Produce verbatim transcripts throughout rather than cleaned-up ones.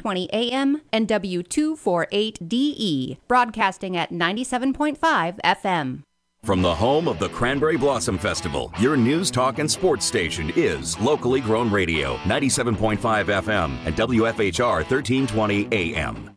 twenty A M and W two forty-eight D E, broadcasting at ninety-seven point five F M. From the home of the Cranberry Blossom Festival, your news, talk, and sports station is Locally Grown Radio, ninety-seven point five F M and W F H R thirteen twenty A M.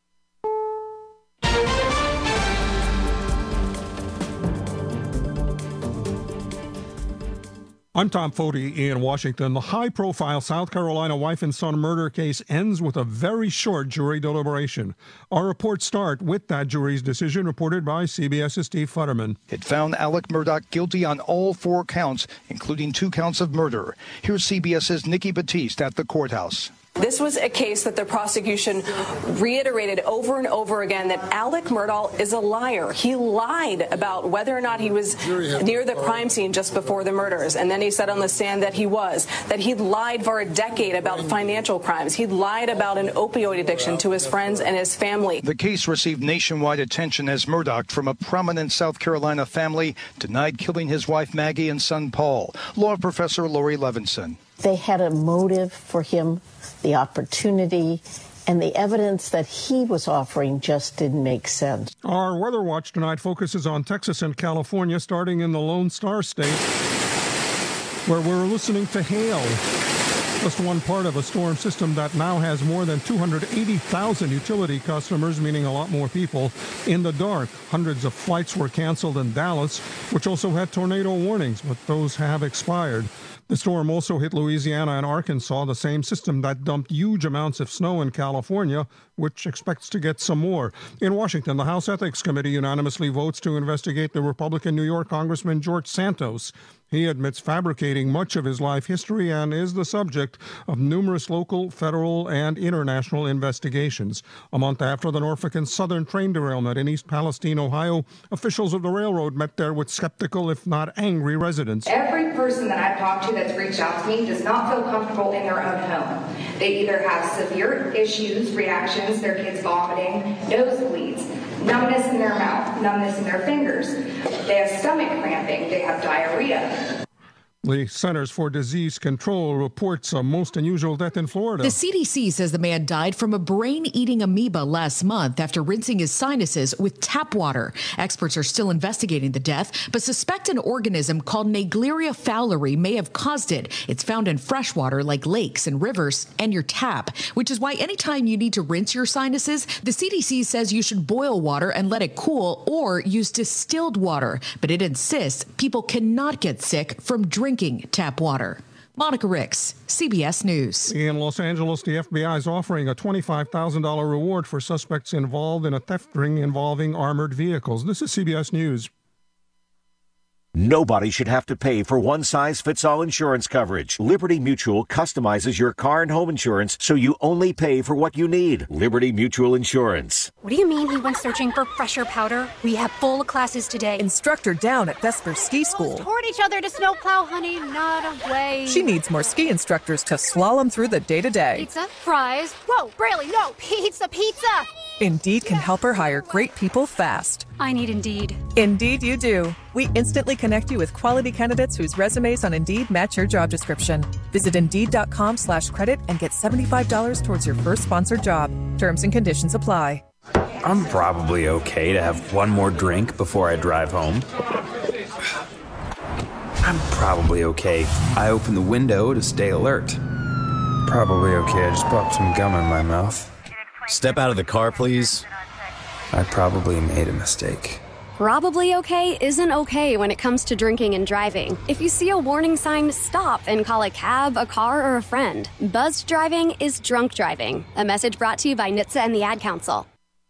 I'm Tom Foti in Washington. The high-profile South Carolina wife and son murder case ends with a very short jury deliberation. Our reports start with that jury's decision, reported by CBS's Steve Futterman. It found Alec Murdaugh guilty on all four counts, including two counts of murder. Here's CBS's Nikki Batiste at the courthouse. This was a case that the prosecution reiterated over and over again that Alec Murdaugh is a liar. He lied about whether or not he was near the crime scene just before the murders. And then he said on the stand that he was, that he'd lied for a decade about financial crimes. He'd lied about an opioid addiction to his friends and his family. The case received nationwide attention as Murdaugh, from a prominent South Carolina family, denied killing his wife Maggie and son Paul. Law professor Lori Levinson. They had a motive for him, the opportunity, and the evidence that he was offering just didn't make sense. Our Weather Watch tonight focuses on Texas and California, starting in the Lone Star State, where we're listening to hail. Just one part of a storm system that now has more than two hundred eighty thousand utility customers, meaning a lot more people, in the dark. Hundreds of flights were canceled in Dallas, which also had tornado warnings, but those have expired. The storm also hit Louisiana and Arkansas, the same system that dumped huge amounts of snow in California, which expects to get some more. In Washington, the House Ethics Committee unanimously votes to investigate the Republican New York Congressman George Santos. He admits fabricating much of his life history and is the subject of numerous local, federal, and international investigations. A month after the Norfolk and Southern train derailment in East Palestine, Ohio, officials of the railroad met there with skeptical, if not angry, residents. Every person that I've talked to that's reached out to me does not feel comfortable in their own home. They either have severe issues, reactions, their kids vomiting, nosebleeds, numbness in their mouth, numbness in their fingers. They have stomach cramping. They have diarrhea. The Centers for Disease Control reports a most unusual death in Florida. The C D C says the man died from a brain-eating amoeba last month after rinsing his sinuses with tap water. Experts are still investigating the death, but suspect an organism called Naegleria fowleri may have caused it. It's found in fresh water like lakes and rivers and your tap, which is why anytime you need to rinse your sinuses, the C D C says you should boil water and let it cool or use distilled water. But it insists people cannot get sick from drinking Drinking tap water. Monica Ricks, C B S News. In Los Angeles, the F B I is offering a twenty-five thousand dollars reward for suspects involved in a theft ring involving armored vehicles. This is C B S News. Nobody should have to pay for one-size-fits-all insurance coverage. Liberty Mutual customizes your car and home insurance so you only pay for what you need. Liberty Mutual Insurance. What do you mean he went searching for fresher powder? We have full classes today. Instructor down at Vesper Ski School. Toward each other to snowplow, honey, not away. She needs more ski instructors to slalom through the day-to-day. Pizza, fries. Whoa, Braley, no, pizza, pizza. Indeed can help her hire great people fast. I need Indeed. Indeed you do. We instantly connect you with quality candidates whose resumes on Indeed match your job description. Visit Indeed.com slash credit and get seventy-five dollars towards your first sponsored job. Terms and conditions apply. I'm probably okay to have one more drink before I drive home. I'm probably okay. I open the window to stay alert. Probably okay. I just popped some gum in my mouth. Step out of the car, please. I probably made a mistake. Probably okay isn't okay when it comes to drinking and driving. If you see a warning sign, stop and call a cab, a car, or a friend. Buzzed driving is drunk driving. A message brought to you by N H T S A and the Ad Council.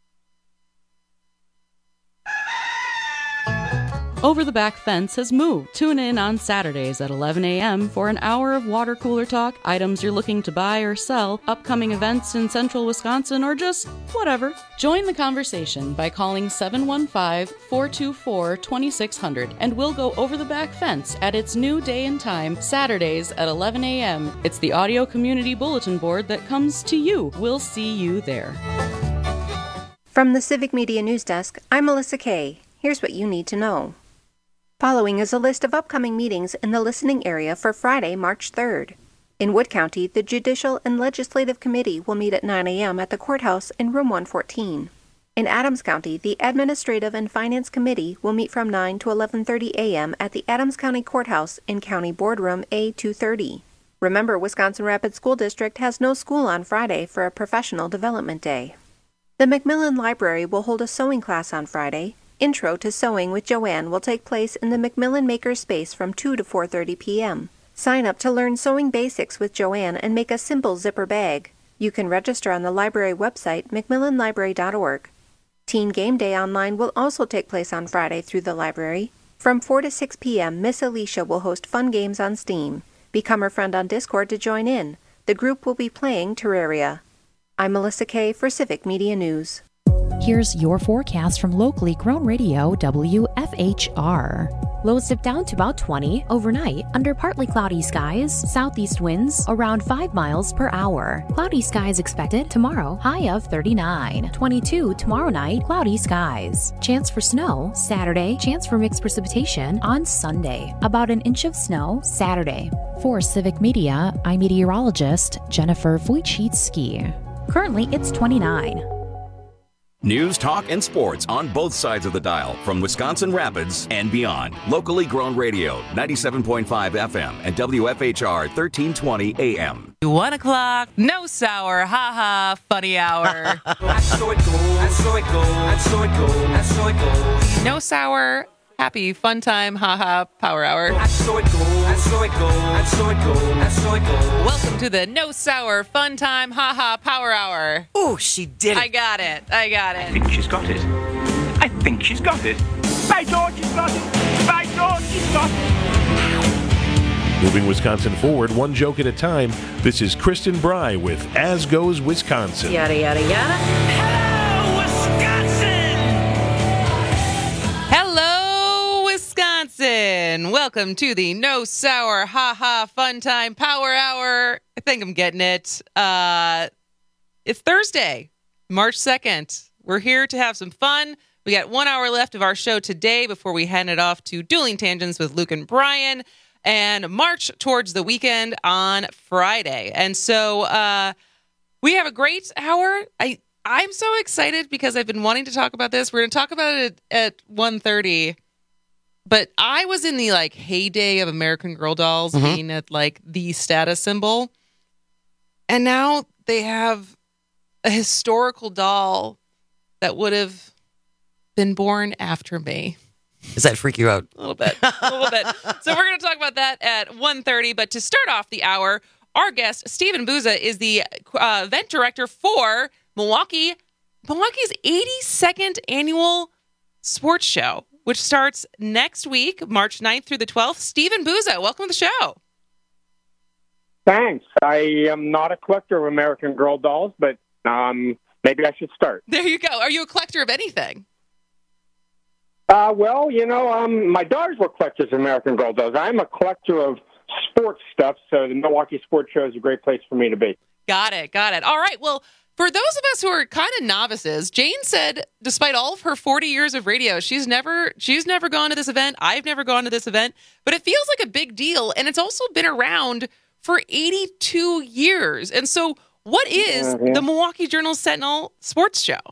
Over the Back Fence has moved. Tune in on Saturdays at eleven a.m. for an hour of water cooler talk, items you're looking to buy or sell, upcoming events in central Wisconsin, or just whatever. Join the conversation by calling seven one five, four two four, two six zero zero and we'll go over the back fence at its new day and time, Saturdays at eleven a.m. It's the audio community bulletin board that comes to you. We'll see you there. From the Civic Media News Desk, I'm Melissa Kay. Here's what you need to know. Following is a list of upcoming meetings in the listening area for Friday, March third. In Wood County, the Judicial and Legislative Committee will meet at nine a.m. at the courthouse in room one fourteen. In Adams County, the Administrative and Finance Committee will meet from nine to eleven thirty a.m. at the Adams County Courthouse in County Boardroom A two thirty. Remember, Wisconsin Rapids School District has no school on Friday for a professional development day. The Macmillan Library will hold a sewing class on Friday. Intro to Sewing with Joanne will take place in the Macmillan Maker Space from two to four thirty p.m. Sign up to learn sewing basics with Joanne and make a simple zipper bag. You can register on the library website, macmillan library dot org. Teen Game Day Online will also take place on Friday through the library. From four to six p.m., Miss Alicia will host fun games on Steam. Become her friend on Discord to join in. The group will be playing Terraria. I'm Melissa Kay for Civic Media News. Here's your forecast from locally grown radio W F H R. Lows dip down to about twenty overnight under partly cloudy skies, southeast winds around five miles per hour. Cloudy skies expected tomorrow, high of thirty-nine. twenty-two tomorrow night, cloudy skies. Chance for snow Saturday, chance for mixed precipitation on Sunday. About an inch of snow Saturday. For Civic Media, I'm meteorologist Jennifer Wojcicki. Currently, it's twenty-nine. News, talk, and sports on both sides of the dial from Wisconsin Rapids and beyond. Locally grown radio, ninety-seven point five F M and W F H R thirteen twenty A M. One o'clock, no sour, ha-ha, funny hour. That's so it goes, that's so it goes, that's so it goes, that's so it goes. No sour, happy, fun time, ha-ha, power hour. That's so it goes, that's so it goes, that's so it goes, that's so it goes. Welcome to the no sour, fun time, ha-ha, power hour. Oh, she did it. I got it, I got it. I think she's got it. I think she's got it. By George, she's got it. By George, she's got it. Moving Wisconsin forward, one joke at a time, this is Kristen Bry with As Goes Wisconsin. Yada, yada, yada. Hello, Wisconsin! Hello, Wisconsin! Welcome to the No Sour, ha-ha, fun time, power hour. I think I'm getting it. Uh, it's Thursday, March second. We're here to have some fun. We got one hour left of our show today before we hand it off to Dueling Tangents with Luke and Brian and march towards the weekend on Friday. And so uh, we have a great hour. I, I'm so excited because I've been wanting to talk about this. We're going to talk about it at, at one thirty. But I was in the like heyday of American Girl dolls mm-hmm. being at like the status symbol. And now they have a historical doll that would have been born after me. Does that freak you out? A little bit. A little bit. So we're going to talk about that at one thirty. But to start off the hour, our guest, Stephen Buza, is the uh, event director for Milwaukee, Milwaukee's eighty-second annual sports show, which starts next week, March ninth through the twelfth. Stephen Buza, welcome to the show. Thanks. I am not a collector of American Girl dolls, but um, maybe I should start. There you go. Are you a collector of anything? Uh, well, you know, um, my daughters were collectors of American Girl dolls. I'm a collector of sports stuff, so the Milwaukee Sports Show is a great place for me to be. Got it. Got it. All right. Well, for those of us who are kind of novices, Jane said, despite all of her forty years of radio, she's never she's never gone to this event. I've never gone to this event, but it feels like a big deal, and it's also been around for eighty-two years. And so what is mm-hmm. the Milwaukee Journal-Sentinel Sports Show?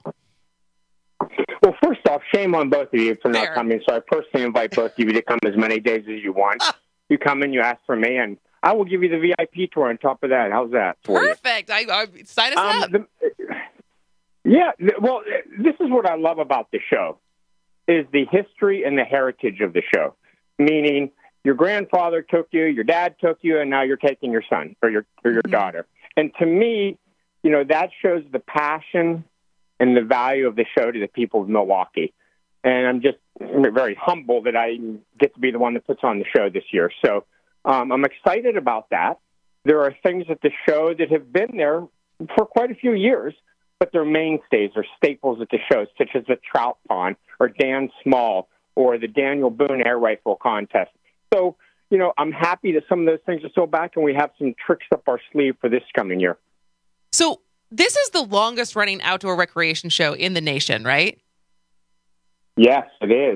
Well, first off, shame on both of you for not Fair. coming. So I personally invite both of you to come as many days as you want. You come in, you ask for me, and I will give you the V I P tour on top of that. How's that? For Perfect. I, I sign us um, up. The, yeah. Well, this is what I love about the show, is the history and the heritage of the show. Meaning, your grandfather took you, your dad took you, and now you're taking your son or your or your mm-hmm. daughter. And to me, you know, that shows the passion and the value of the show to the people of Milwaukee. And I'm just very humble that I get to be the one that puts on the show this year. So um, I'm excited about that. There are things at the show that have been there for quite a few years, but they're mainstays or staples at the show, such as the Trout Pond or Dan Small or the Daniel Boone Air Rifle Contest. So, you know, I'm happy that some of those things are still back and we have some tricks up our sleeve for this coming year. So this is the longest running outdoor recreation show in the nation, right? Yes, it is.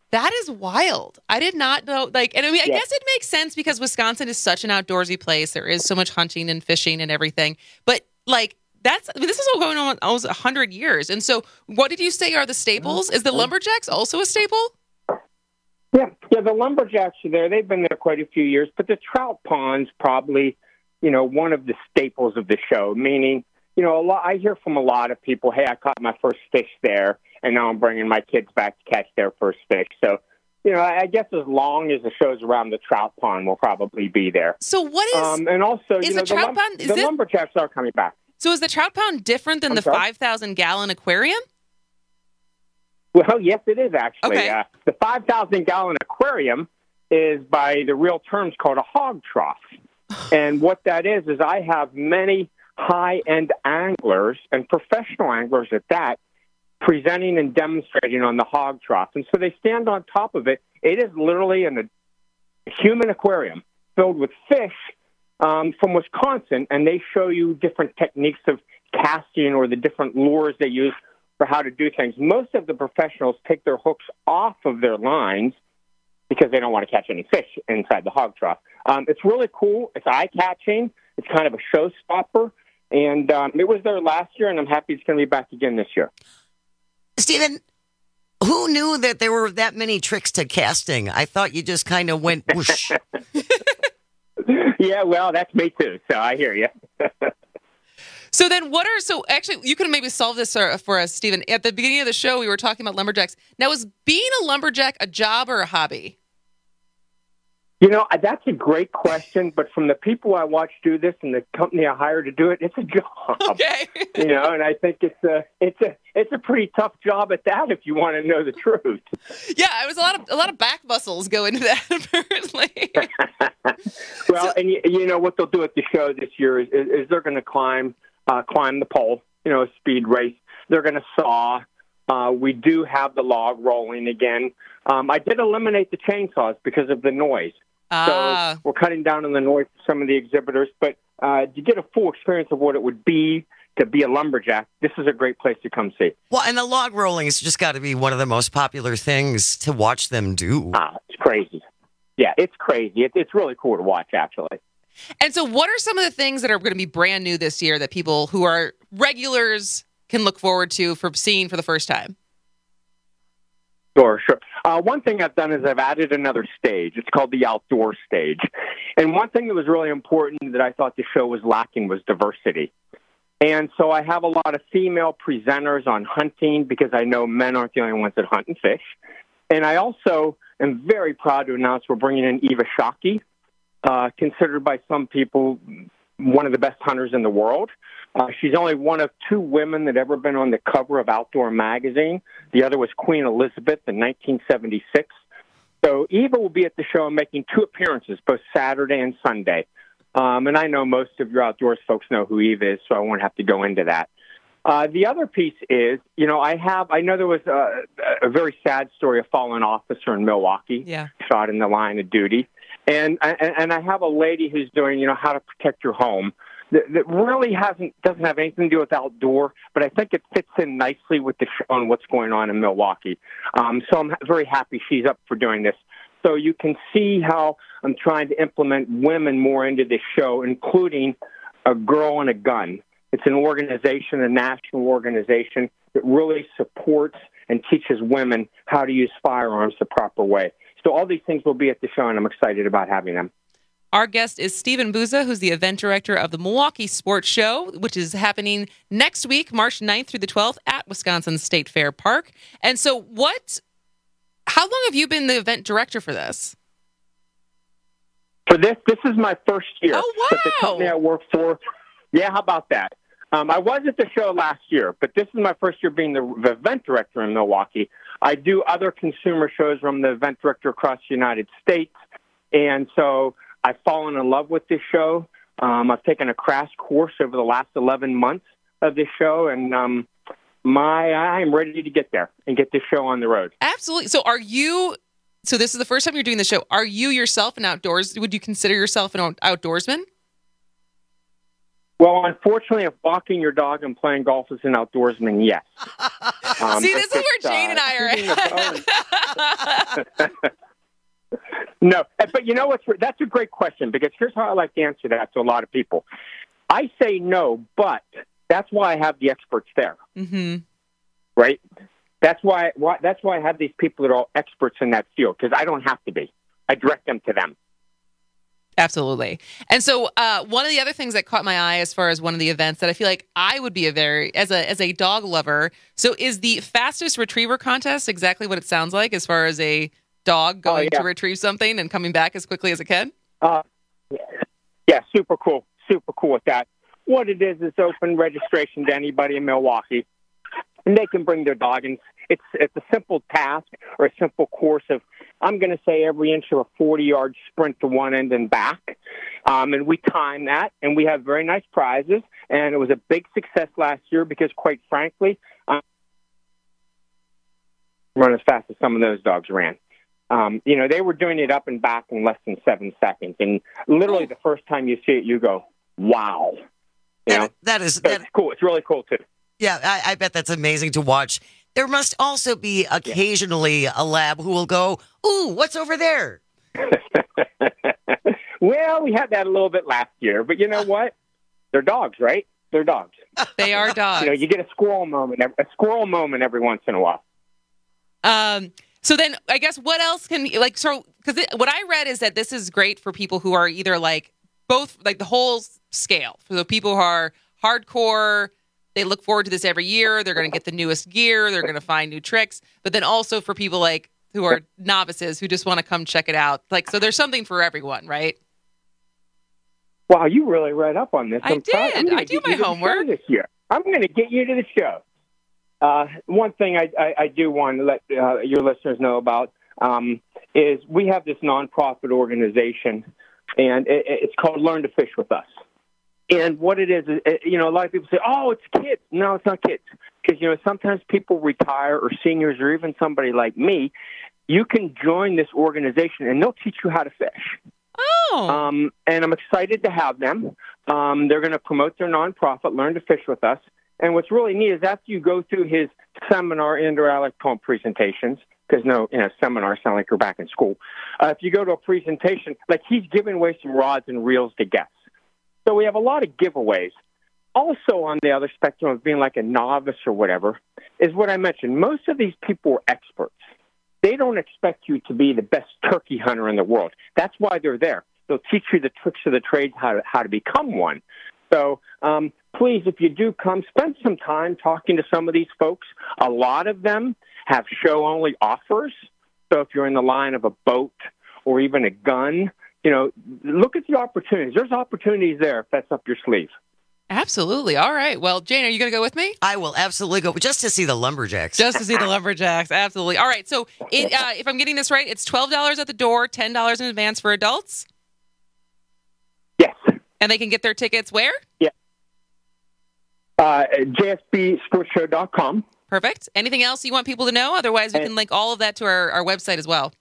That is wild. I did not know. Like, and I mean, I Yeah. guess it makes sense because Wisconsin is such an outdoorsy place. There is so much hunting and fishing and everything. But like, that's I mean, this is all going on almost a hundred years. And so, what did you say are the staples? Is the Lumberjacks also a staple? Yeah, yeah. The Lumberjacks are there. They've been there quite a few years. But the trout pond's probably, you know, one of the staples of the show. Meaning, you know, a lot. I hear from a lot of people, "Hey, I caught my first fish there, and now I'm bringing my kids back to catch their first fish." So, you know, I guess as long as the show's around, the trout pond will probably be there. So, what is? Um, and also, is you know, the trout the, lum- pond? Is the this, Lumberjacks are coming back. so, is the trout pond different than I'm the sorry? five thousand gallon aquarium? Well, yes, it is actually. Okay. Uh, the five thousand gallon aquarium is, by the real terms, called a hog trough. And what that is, is I have many high-end anglers and professional anglers at that presenting and demonstrating on the hog trough. And so they stand on top of it. It is literally an, a human aquarium filled with fish um, from Wisconsin, and they show you different techniques of casting or the different lures they use for how to do things. Most of the professionals take their hooks off of their lines because they don't want to catch any fish inside the hog trough. Um, it's really cool. It's eye-catching. It's kind of a showstopper. And um, it was there last year, and I'm happy it's going to be back again this year. Stephen, who knew that there were that many tricks to casting? I thought you just kind of went whoosh. Yeah, well, that's me too, so I hear you. So then what are, so actually, you could maybe solve this for, for us, Stephen. At the beginning of the show, we were talking about lumberjacks. Now, is being a lumberjack a job or a hobby? You know, that's a great question, but from the people I watch do this and the company I hire to do it, it's a job. Okay. You know, and I think it's a it's a it's a pretty tough job at that if you want to know the truth. Yeah, it was a lot of a lot of back muscles go into that apparently. Well, and you, you know what they'll do at the show this year is, is, is they're going to climb uh, climb the pole, you know, a speed race. They're going to saw. Uh, we do have the log rolling again. Um, I did eliminate the chainsaws because of the noise. Ah. So we're cutting down on the noise for some of the exhibitors. But uh, to get a full experience of what it would be to be a lumberjack, this is a great place to come see. Well, and the log rolling has just got to be one of the most popular things to watch them do. Ah, it's crazy. Yeah, it's crazy. It, it's really cool to watch, actually. And so what are some of the things that are going to be brand new this year that people who are regulars can look forward to for seeing for the first time? Sure, sure. Uh, one thing I've done is I've added another stage. It's called the outdoor stage. And one thing that was really important that I thought the show was lacking was diversity. And so I have a lot of female presenters on hunting because I know men aren't the only ones that hunt and fish. And I also am very proud to announce we're bringing in Eva Shockey, uh, considered by some people one of the best hunters in the world. Uh, she's only one of two women that ever been on the cover of Outdoor Magazine. The other was Queen Elizabeth in nineteen seventy-six. So Eva will be at the show making two appearances, both Saturday and Sunday. Um, and I know most of your outdoors folks know who Eva is, so I won't have to go into that. Uh, the other piece is, you know, I have, I know there was a, a very sad story, a fallen officer in Milwaukee, yeah. shot in the line of duty. And, and, and I have a lady who's doing, you know, how to protect your home. That, that really hasn't doesn't have anything to do with outdoor, but I think it fits in nicely with the show and what's going on in Milwaukee. Um, so I'm very happy she's up for doing this. So you can see how I'm trying to implement women more into this show, including a girl and a gun. It's an organization, a national organization that really supports and teaches women how to use firearms the proper way. So all these things will be at the show, and I'm excited about having them. Our guest is Stephen Buza, who's the event director of the Milwaukee Sports Show, which is happening next week, March ninth through the twelfth at Wisconsin State Fair Park. And so what, how long have you been the event director for this? For this, this is my first year. Oh, wow. But the company I work for, yeah, how about that? Um, I was at the show last year, but this is my first year being the, the event director in Milwaukee. I do other consumer shows where I'm the event director across the United States. And so I've fallen in love with this show. Um, I've taken a crash course over the last eleven months of this show, and um, my I'm ready to get there and get this show on the road. Absolutely. So are you, so this is the first time you're doing the show. Are you yourself an outdoors, would you consider yourself an outdoorsman? Well, unfortunately, if walking your dog and playing golf is an outdoorsman, yes. Um, See, this is where Jane uh, and I are at. No, but you know what's that's a great question, because here's how I like to answer that to a lot of people. I say no, but that's why I have the experts there, mm-hmm. right? That's why, why that's why I have these people that are all experts in that field, because I don't have to be. I direct them to them. Absolutely. And so uh, one of the other things that caught my eye as far as one of the events that I feel like I would be a very, as a as a dog lover, so is the fastest retriever contest exactly what it sounds like as far as a dog going oh, yeah. to retrieve something and coming back as quickly as it can? Uh, yeah, super cool. Super cool with that. What it is is open registration to anybody in Milwaukee, and they can bring their dog. And it's, it's a simple task or a simple course of, I'm going to say, every inch of a forty-yard sprint to one end and back. Um, and we time that, and we have very nice prizes. And it was a big success last year because, quite frankly, I run as fast as some of those dogs ran. Um, you know, they were doing it up and back in less than seven seconds. And literally the first time you see it, you go, wow. You know? That is so that, it's cool. It's really cool, too. Yeah, I, I bet that's amazing to watch. There must also be occasionally a lab who will go, ooh, what's over there? Well, we had that a little bit last year. But you know what? They're dogs, right? They're dogs. They are dogs. You know, you get a squirrel moment, a squirrel moment every once in a while. Um. So then I guess what else can, like, so, because what I read is that this is great for people who are either like both, like the whole scale. For the people who are hardcore, they look forward to this every year. They're going to get the newest gear. They're going to find new tricks. But then also for people like who are novices who just want to come check it out. Like, so there's something for everyone, right? Wow, you really read up on this. I I'm did. proud. I'm I do my homework this year. I'm going to get you to the show. Uh, one thing I, I, I do want to let uh, your listeners know about um, is we have this nonprofit organization, and it, it's called Learn to Fish with Us. And what it is, is, you know, a lot of people say, oh, it's kids. No, it's not kids. Because, you know, sometimes people retire, or seniors, or even somebody like me. You can join this organization, and they'll teach you how to fish. Oh. Um, and I'm excited to have them. Um, they're going to promote their nonprofit, Learn to Fish with Us. And what's really neat is after you go through his seminar and or I like to call them presentations, because no, you know, seminars sound like you're back in school. Uh, if you go to a presentation, like he's giving away some rods and reels to guests. So we have a lot of giveaways. Also on the other spectrum of being like a novice or whatever is what I mentioned. Most of these people are experts. They don't expect you to be the best turkey hunter in the world. That's why they're there. They'll teach you the tricks of the trade, how to, how to become one. So um, please, if you do come, spend some time talking to some of these folks. A lot of them have show-only offers. So if you're in the line of a boat or even a gun, you know, look at the opportunities. There's opportunities there if that's up your sleeve. Absolutely. All right. Well, Jane, are you going to go with me? I will absolutely go, just to see the lumberjacks. Just to see the lumberjacks. Absolutely. All right. So it, uh, if I'm getting this right, it's twelve dollars at the door, ten dollars in advance for adults? Yes. And they can get their tickets where? Yeah. Uh, J S B sports show dot com. Perfect. Anything else you want people to know? Otherwise, we can link all of that to our, our website as well.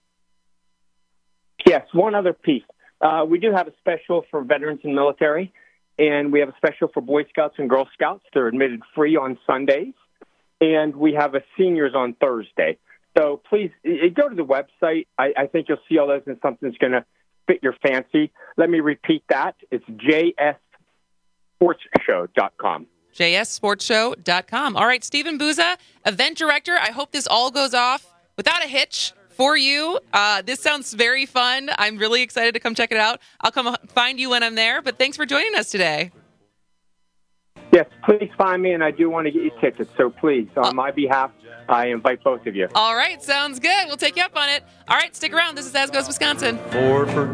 Yes. One other piece. Uh, we do have a special for veterans and military, and we have a special for Boy Scouts and Girl Scouts. They're admitted free on Sundays, and we have a seniors on Thursday. So please go to the website. I, I think you'll see all those, and something's going to fit your fancy. Let me repeat that. It's J S sports show dot com. J S sports show dot com. All right, Stephen Buza, event director. I hope this all goes off without a hitch for you. Uh, this sounds very fun. I'm really excited to come check it out. I'll come find you when I'm there, but thanks for joining us today. Yes, please find me, and I do want to get you tickets. So please, on my behalf, I invite both of you. All right, sounds good. We'll take you up on it. All right, stick around. This is As Goes Wisconsin. Four for...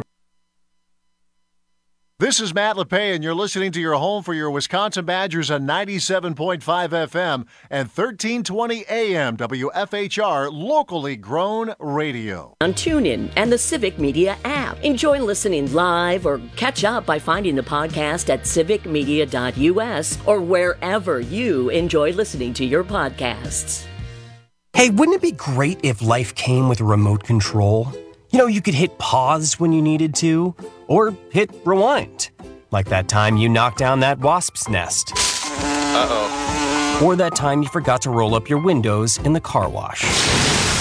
This is Matt LePay, and you're listening to your home for your Wisconsin Badgers on ninety-seven point five F M and thirteen twenty A M W F H R, locally grown radio. On TuneIn and the Civic Media app. Enjoy listening live or catch up by finding the podcast at civic media dot U S or wherever you enjoy listening to your podcasts. Hey, wouldn't it be great if life came with a remote control? You know, you could hit pause when you needed to, or hit rewind. Like that time you knocked down that wasp's nest. Uh-oh. Or that time you forgot to roll up your windows in the car wash.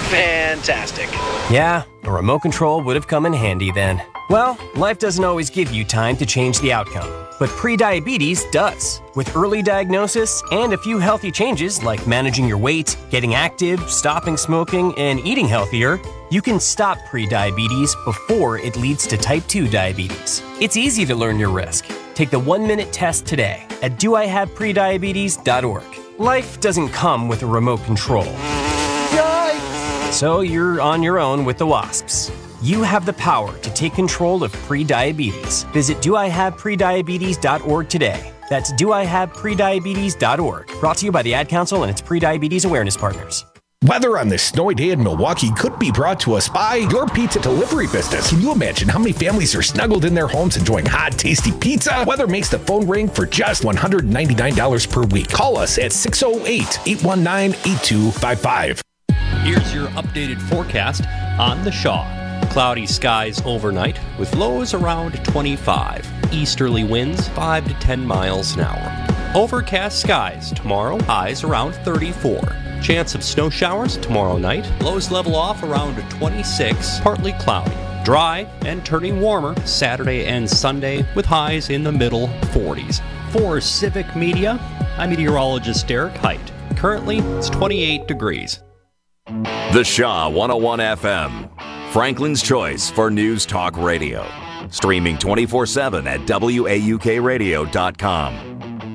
Fantastic. Yeah, a remote control would have come in handy then. Well, life doesn't always give you time to change the outcome, but prediabetes does. With early diagnosis and a few healthy changes like managing your weight, getting active, stopping smoking, and eating healthier, you can stop prediabetes before it leads to type two diabetes. It's easy to learn your risk. Take the one-minute test today at do I have prediabetes dot org. Life doesn't come with a remote control. Yikes! So you're on your own with the WASPs. You have the power to take control of prediabetes. Visit do I have prediabetes dot org today. That's do I have prediabetes dot org. Brought to you by the Ad Council and its Prediabetes Awareness Partners. Weather on this snowy day in Milwaukee could be brought to us by your pizza delivery business. Can you imagine how many families are snuggled in their homes enjoying hot, tasty pizza? Weather makes the phone ring for just one hundred ninety-nine dollars per week. Call us at six oh eight, eight one nine, eight two five five. Here's your updated forecast on the Shaw. Cloudy skies overnight with lows around twenty-five. Easterly winds five to ten miles an hour. Overcast skies tomorrow, highs around thirty-four. Chance of snow showers tomorrow night. Lows level off around twenty-six, partly cloudy. Dry and turning warmer Saturday and Sunday with highs in the middle forties. For Civic Media, I'm meteorologist Derek Height. Currently, it's twenty-eight degrees. The Shaw one oh one F M, Franklin's choice for News Talk Radio. Streaming twenty-four seven at W A U K radio dot com.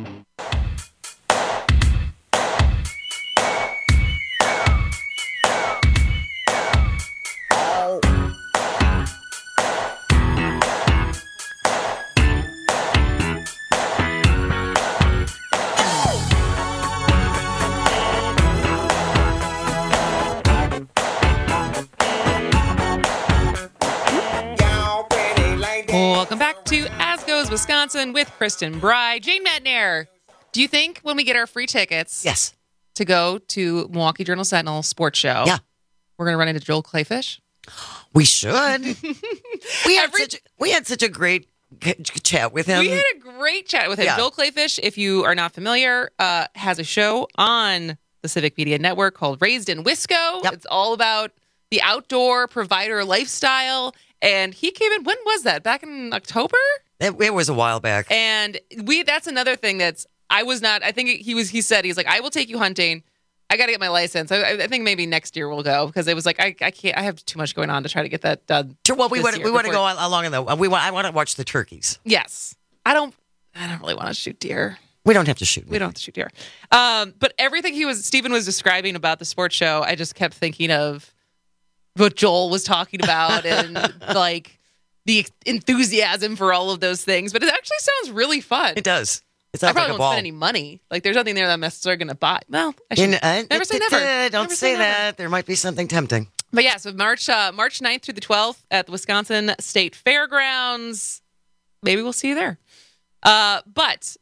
Welcome back to As Goes Wisconsin with Kristen Bry. Jane Metnair, do you think when we get our free tickets yes. to go to Milwaukee Journal Sentinel Sports Show, yeah. we're going to run into Joel Clayfish? We should. we, had Every, such, we had such a great chat with him. We had a great chat with him. Yeah. Joel Clayfish, if you are not familiar, uh, has a show on the Civic Media Network called Raised in Wisco. Yep. It's all about the outdoor provider lifestyle. And he came in, when was that? Back in October? It, it was a while back. And we that's another thing that's, I was not, I think he was, he said, he's like, I will take you hunting. I got to get my license. I, I think maybe next year we'll go because it was like, I, I can't, I have too much going on to try to get that done. Sure, well, we want we want to go along in the, we want, I want to watch the turkeys. Yes. I don't, I don't really want to shoot deer. We don't have to shoot. We don't have to shoot deer. Um, but everything he was, Stephen was describing about the sports show, I just kept thinking of what Joel was talking about and like the enthusiasm for all of those things. But it actually sounds really fun. It does. It I probably like a won't ball. spend any money. Like there's nothing there that I'm necessarily going to buy. Well, I should In, uh, never say never. Uh, don't never say say that. never. There might be something tempting. But yeah, so March uh, March ninth through the twelfth at the Wisconsin State Fairgrounds. Maybe we'll see you there. Uh, but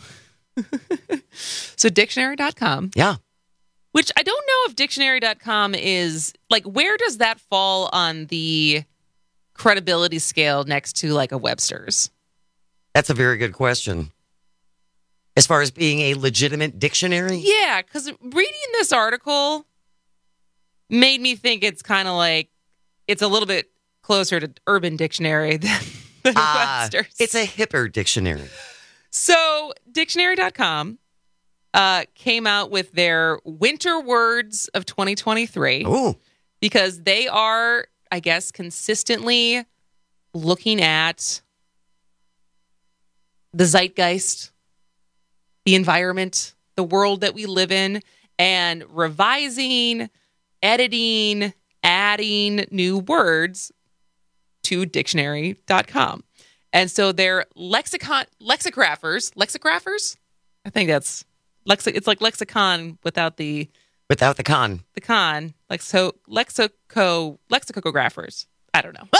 so dictionary dot com. Yeah. Which I don't know if dictionary dot com is, like, where does that fall on the credibility scale next to, like, a Webster's? That's a very good question. As far as being a legitimate dictionary? Yeah, because reading this article made me think it's kind of like, it's a little bit closer to Urban Dictionary than, than uh, Webster's. It's a hipper dictionary. So dictionary dot com Uh, came out with their winter words of twenty twenty-three. Ooh. Because they are, I guess, consistently looking at the zeitgeist, the environment, the world that we live in, and revising, editing, adding new words to dictionary dot com. And so they're lexicon lexigraphers, lexigraphers? I think that's Lexi- it's like lexicon without the without the con. The con. Lexo lexico lexicographers. I don't know.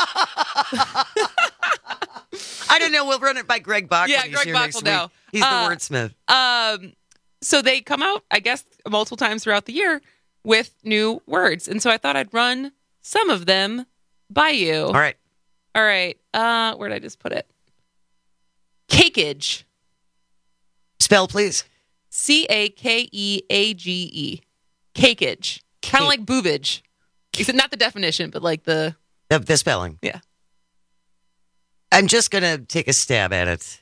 I don't know. We'll run it by Greg Bach. Yeah, when he's Greg here Bach next will know. week. He's Uh, the wordsmith. Um, so they come out, I guess, multiple times throughout the year with new words, and so I thought I'd run some of them by you. All right. All right. Uh, where did I just put it? Cakeage. Spell, please. C A K E A G E. Cakeage. Kind of like boobage. Except not the definition, but like the... The, the spelling. Yeah. I'm just going to take a stab at it.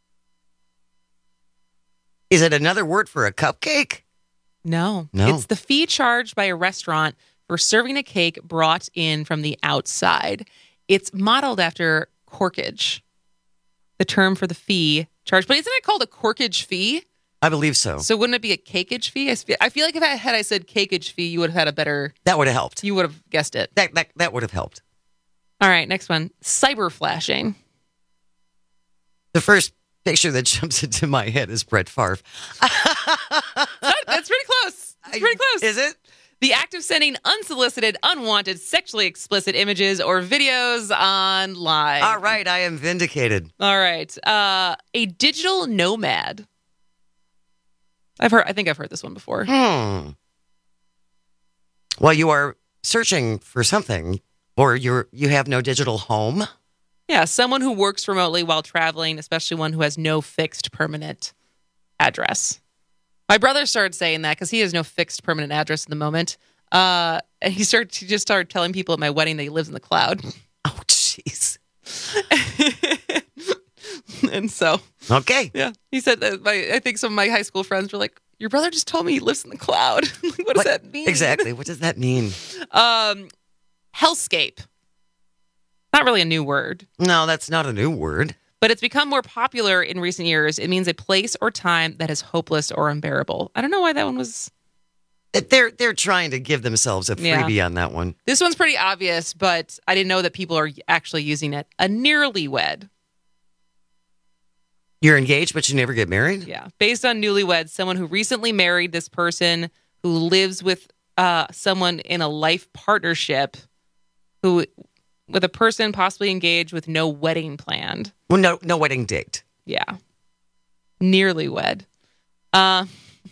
Is it another word for a cupcake? No. No. It's the fee charged by a restaurant for serving a cake brought in from the outside. It's modeled after corkage, the term for the fee charged. But isn't it called a corkage fee? I believe so. So wouldn't it be a cakeage fee? I feel, I feel like if I had I said cakeage fee, you would have had a better... That would have helped. You would have guessed it. That, that, that would have helped. All right, next one. Cyber flashing. The first picture that jumps into my head is Brett Favre. That's pretty close. It's pretty close. Is it? The act of sending unsolicited, unwanted, sexually explicit images or videos online. All right, I am vindicated. All right. Uh, a digital nomad. I've heard. I think I've heard this one before. Hmm. Well, you are searching for something, or you're you have no digital home. Yeah, someone who works remotely while traveling, especially one who has no fixed permanent address. My brother started saying that because he has no fixed permanent address at the moment. Uh, and he started he just started telling people at my wedding that he lives in the cloud. Oh, jeez. And so, okay, yeah, he said that. My, I think some of my high school friends were like, "Your brother just told me he lives in the cloud." Like, what does what, that mean? Exactly. What does that mean? um, hellscape. Not really a new word. No, that's not a new word. But it's become more popular in recent years. It means a place or time that is hopeless or unbearable. I don't know why that one was... They're they're trying to give themselves a freebie Yeah. on that one. This one's pretty obvious, but I didn't know that people are actually using it. A nearly-wed. You're engaged, but you never get married? Yeah. Based on newlyweds, someone who recently married this person who lives with uh, someone in a life partnership who... with a person possibly engaged with no wedding planned. Well, no, no wedding date. Yeah. Nearly wed. Uh,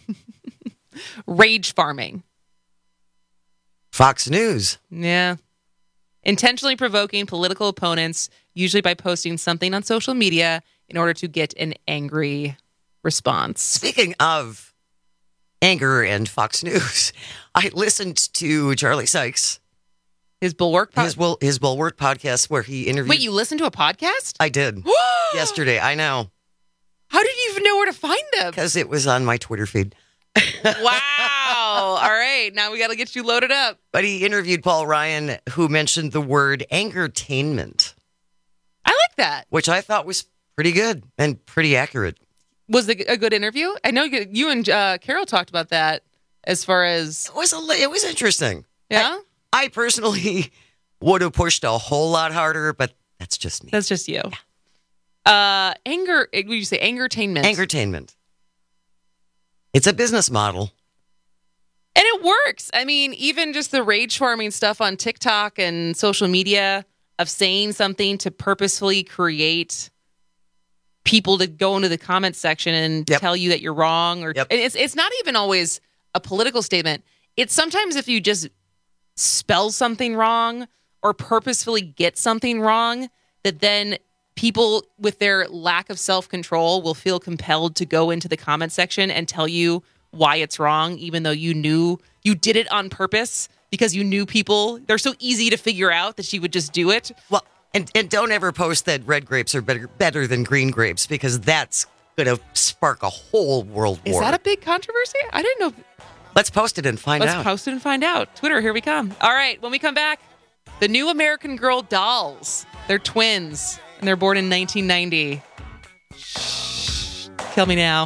rage farming. Fox News. Yeah. Intentionally provoking political opponents, usually by posting something on social media in order to get an angry response. Speaking of anger and Fox News, I listened to Charlie Sykes. His Bulwark pod- his, Bull- his Bulwark podcast where he interviewed... Wait, you listened to a podcast? I did. Yesterday, I know. How did you even know where to find them? Because it was on my Twitter feed. Wow. All right. Now we got to get you loaded up. But he interviewed Paul Ryan, who mentioned the word angertainment. I like that. Which I thought was pretty good and pretty accurate. Was it a good interview? I know you, you and uh, Carol talked about that as far as... It was, a, it was interesting. Yeah? I, I personally would have pushed a whole lot harder, but that's just me. That's just you. Yeah. Uh, anger, what did you say? Angertainment. Angertainment. It's a business model. And it works. I mean, even just the rage farming stuff on TikTok and social media of saying something to purposefully create people to go into the comment section and yep. tell you that you're wrong. Or yep. and it's it's not even always a political statement. It's sometimes if you just spell something wrong or purposefully get something wrong, that then people with their lack of self-control will feel compelled to go into the comment section and tell you why it's wrong, even though you knew you did it on purpose because you knew people. They're so easy to figure out that she would just do it. Well, and, and don't ever post that red grapes are better better than green grapes, because that's going to spark a whole world war. Is that a big controversy? I didn't know. Let's post it and find Let's out. Let's post it and find out. Twitter, here we come. All right, when we come back, the new American Girl dolls. They're twins, and they're born in nineteen ninety. Shh. Kill me now.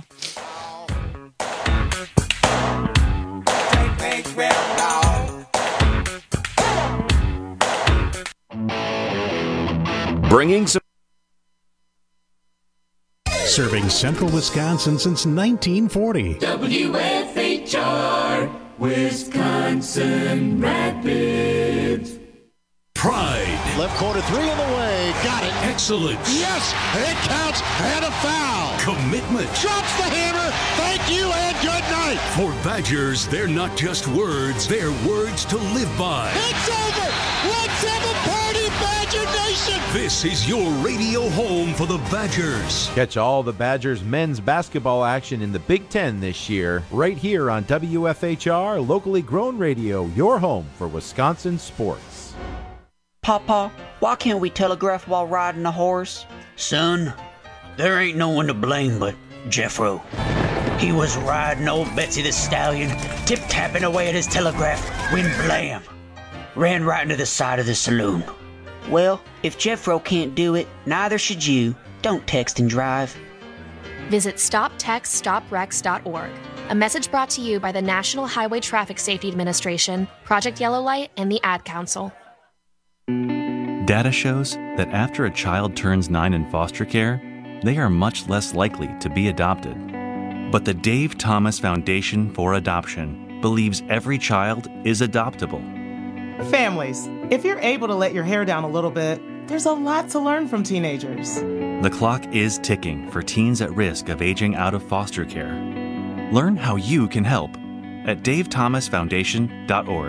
Bringing some... Serving central Wisconsin since nineteen forty. W F H R, Wisconsin Rapids. Pride. Left corner three in the way. Got it. Excellence. Yes, it counts. And a foul. Commitment. Drops the hammer. Thank you and good night. For Badgers, they're not just words. They're words to live by. It's over. Let's have a party, Badger Nation. Nation! This is your radio home for the Badgers. Catch all the Badgers men's basketball action in the Big Ten this year, right here on W F H R, locally grown radio, your home for Wisconsin sports. Papa, why can't we telegraph while riding a horse? Son, there ain't no one to blame but Jeffro. He was riding old Betsy the Stallion, tip-tapping away at his telegraph, when blam, ran right into the side of the saloon. Well, if Jeffro can't do it, neither should you. Don't text and drive. Visit stop text stop wrecks dot org. A message brought to you by the National Highway Traffic Safety Administration, Project Yellow Light, and the Ad Council. Data shows that after a child turns nine in foster care, they are much less likely to be adopted. But the Dave Thomas Foundation for Adoption believes every child is adoptable. Families, if you're able to let your hair down a little bit, there's a lot to learn from teenagers. The clock is ticking for teens at risk of aging out of foster care. Learn how you can help at dave thomas foundation dot org.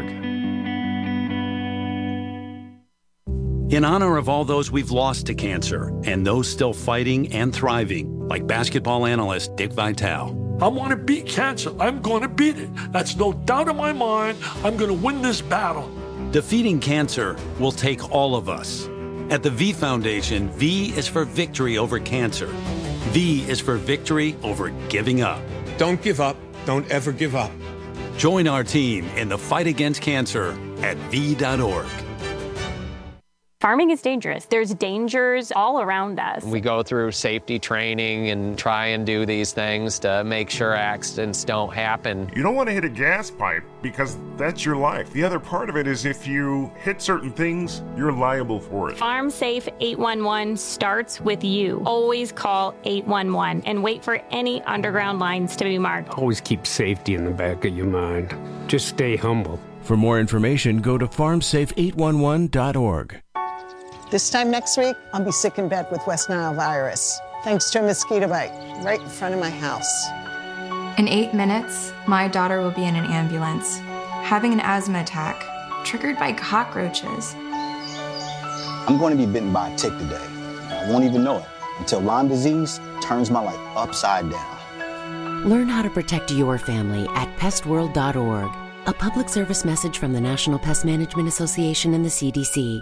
In honor of all those we've lost to cancer and those still fighting and thriving, like basketball analyst Dick Vitale. I want to beat cancer. I'm going to beat it. That's no doubt in my mind. I'm going to win this battle. Defeating cancer will take all of us. At the V Foundation, V is for victory over cancer. V is for victory over giving up. Don't give up. Don't ever give up. Join our team in the fight against cancer at V dot org. Farming is dangerous. There's dangers all around us. We go through safety training and try and do these things to make sure accidents don't happen. You don't want to hit a gas pipe because that's your life. The other part of it is if you hit certain things, you're liable for it. Farm Safe eight one one starts with you. Always call eight one one and wait for any underground lines to be marked. Always keep safety in the back of your mind. Just stay humble. For more information, go to farm safe eight one one dot org. This time next week, I'll be sick in bed with West Nile virus, thanks to a mosquito bite right in front of my house. In eight minutes, my daughter will be in an ambulance, having an asthma attack, triggered by cockroaches. I'm going to be bitten by a tick today. I won't even know it until Lyme disease turns my life upside down. Learn how to protect your family at pest world dot org. A public service message from the National Pest Management Association and the C D C.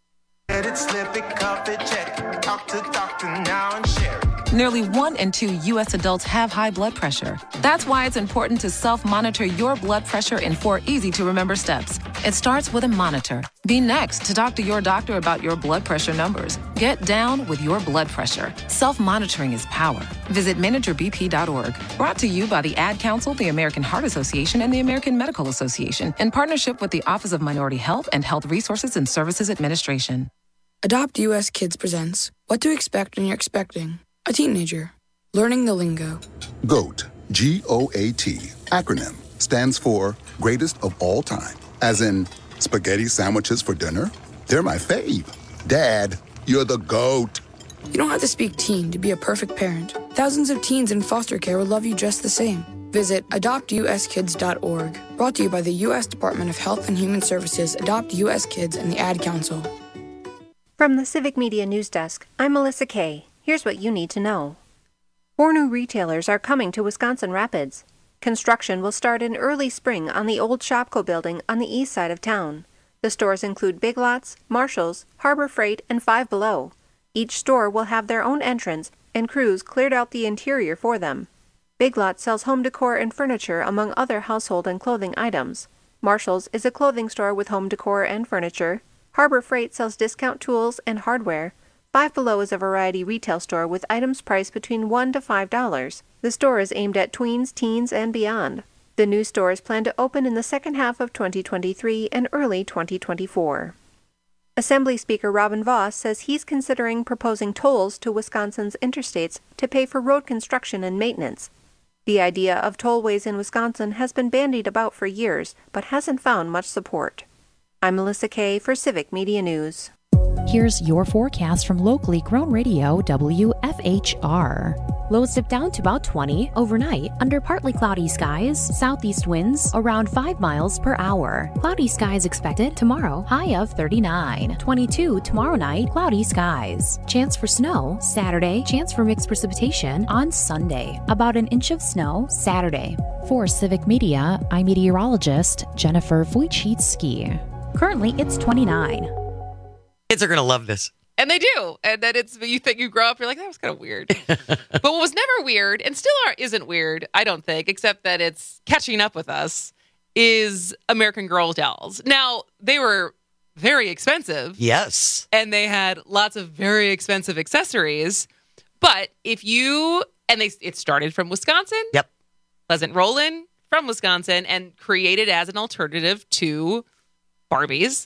Nearly one in two U S adults have high blood pressure. That's why it's important to self-monitor your blood pressure in four easy-to-remember steps. It starts with a monitor. Be next to talk to your doctor about your blood pressure numbers. Get down with your blood pressure. Self-monitoring is power. Visit manager b p dot org. Brought to you by the Ad Council, the American Heart Association, and the American Medical Association in partnership with the Office of Minority Health and Health Resources and Services Administration. Adopt U S Kids presents What to Expect When You're Expecting a Teenager. Learning the Lingo. GOAT, G O A T, acronym, stands for Greatest of All Time. As in, spaghetti sandwiches for dinner? They're my fave. Dad, you're the GOAT. You don't have to speak teen to be a perfect parent. Thousands of teens in foster care will love you just the same. Visit adopt u s kids dot org. Brought to you by the U S Department of Health and Human Services, Adopt U S Kids, and the Ad Council. From the Civic Media News Desk, I'm Melissa Kay. Here's what you need to know. Four new retailers are coming to Wisconsin Rapids. Construction will start in early spring on the old Shopko building on the east side of town. The stores include Big Lots, Marshalls, Harbor Freight, and Five Below. Each store will have their own entrance, and crews cleared out the interior for them. Big Lots sells home decor and furniture among other household and clothing items. Marshalls is a clothing store with home decor and furniture. Harbor Freight sells discount tools and hardware. Five Below is a variety retail store with items priced between one to five dollars. The store is aimed at tweens, teens, and beyond. The new stores plan to open in the second half of twenty twenty-three and early twenty twenty-four. Assembly Speaker Robin Vos says he's considering proposing tolls to Wisconsin's interstates to pay for road construction and maintenance. The idea of tollways in Wisconsin has been bandied about for years, but hasn't found much support. I'm Melissa Kay for Civic Media News. Here's your forecast from locally grown radio W F H R. Lows dip down to about twenty overnight under partly cloudy skies, southeast winds around five miles per hour. Cloudy skies expected tomorrow, high of thirty-nine. twenty-two tomorrow night, cloudy skies. Chance for snow Saturday, chance for mixed precipitation on Sunday. About an inch of snow Saturday. For Civic Media, I'm meteorologist Jennifer Wojcicki. Currently, it's twenty-nine. Kids are going to love this. And they do. And then it's, you think you grow up, you're like, that was kind of weird. But what was never weird, and still are, isn't weird, I don't think, except that it's catching up with us, is American Girl dolls. Now, they were very expensive. Yes. And they had lots of very expensive accessories. But if you, and they, it started from Wisconsin. Yep. Pleasant Rowland from Wisconsin, and created as an alternative to Barbies.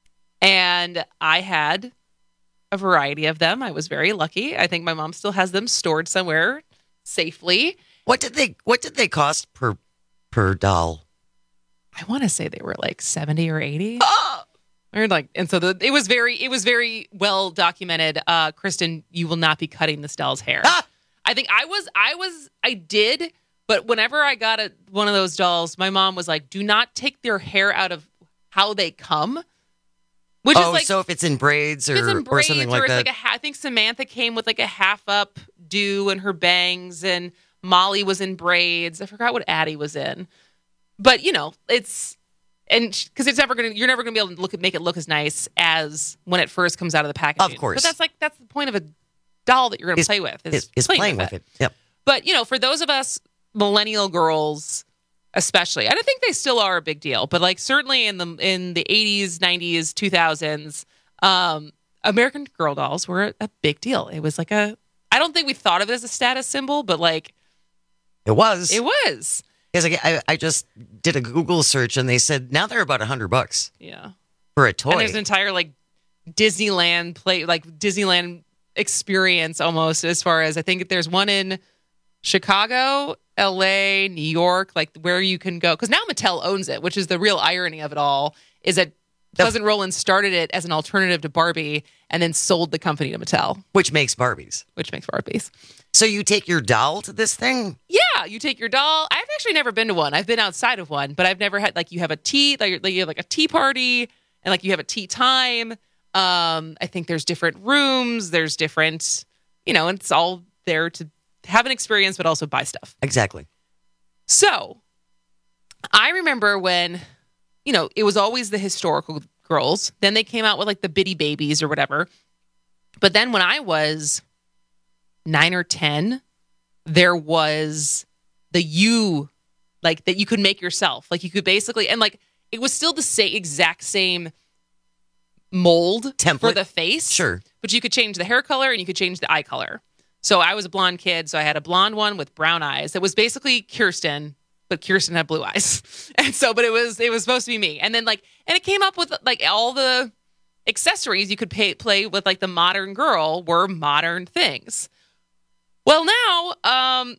And I had a variety of them. I was very lucky. I think my mom still has them stored somewhere safely. What did they What did they cost per per doll? I want to say they were like seventy or eighty. Oh! Or like, and so the, it was very it was very well documented. Uh, Kristen, you will not be cutting this doll's hair. Ah! I think I was I was I did, but whenever I got a, one of those dolls, my mom was like, "Do not take their hair out of how they come." Which oh, is like, so if it's in braids or, if it's in braids or something or like it's that. Like a, I think Samantha came with like a half up do and her bangs, and Molly was in braids. I forgot what Addie was in, but you know, it's and because it's never gonna, you're never gonna be able to look at make it look as nice as when it first comes out of the packaging. Of course, but that's like that's the point of a doll that you're gonna is, play with. Is, is, is playing, playing with, with it. it. Yep. But you know, for those of us millennial girls. Especially, I don't think they still are a big deal, but like certainly in the in the eighties, nineties, two thousands, um, American Girl dolls were a big deal. It was like a, I don't think we thought of it as a status symbol, but like it was. It was. Because I, I just did a Google search and they said now they're about a hundred bucks. Yeah, for a toy. And there's an entire like Disneyland play, like Disneyland experience almost. As far as I think there's one in Chicago, L A, New York, like where you can go. Because now Mattel owns it, which is the real irony of it all, is that Pleasant Rowland started it as an alternative to Barbie and then sold the company to Mattel. Which makes Barbies. Which makes Barbies. So you take your doll to this thing? Yeah, you take your doll. I've actually never been to one. I've been outside of one, but I've never had, like, you have a tea, like, you have like a tea party, and like you have a tea time. Um, I think there's different rooms, there's different, you know, and it's all there to have an experience, but also buy stuff. Exactly. So I remember when, you know, it was always the historical girls. Then they came out with like the Bitty Babies or whatever. But then when I was nine or ten, there was the you, like that you could make yourself. Like you could basically, and like it was still the same exact same mold template for the face. Sure. But you could change the hair color and you could change the eye color. So I was a blonde kid, so I had a blonde one with brown eyes. It was basically Kirsten, but Kirsten had blue eyes. And so, but it was it was supposed to be me. And then like, and it came up with like all the accessories you could pay, play with, like the modern girl were modern things. Well, now, um,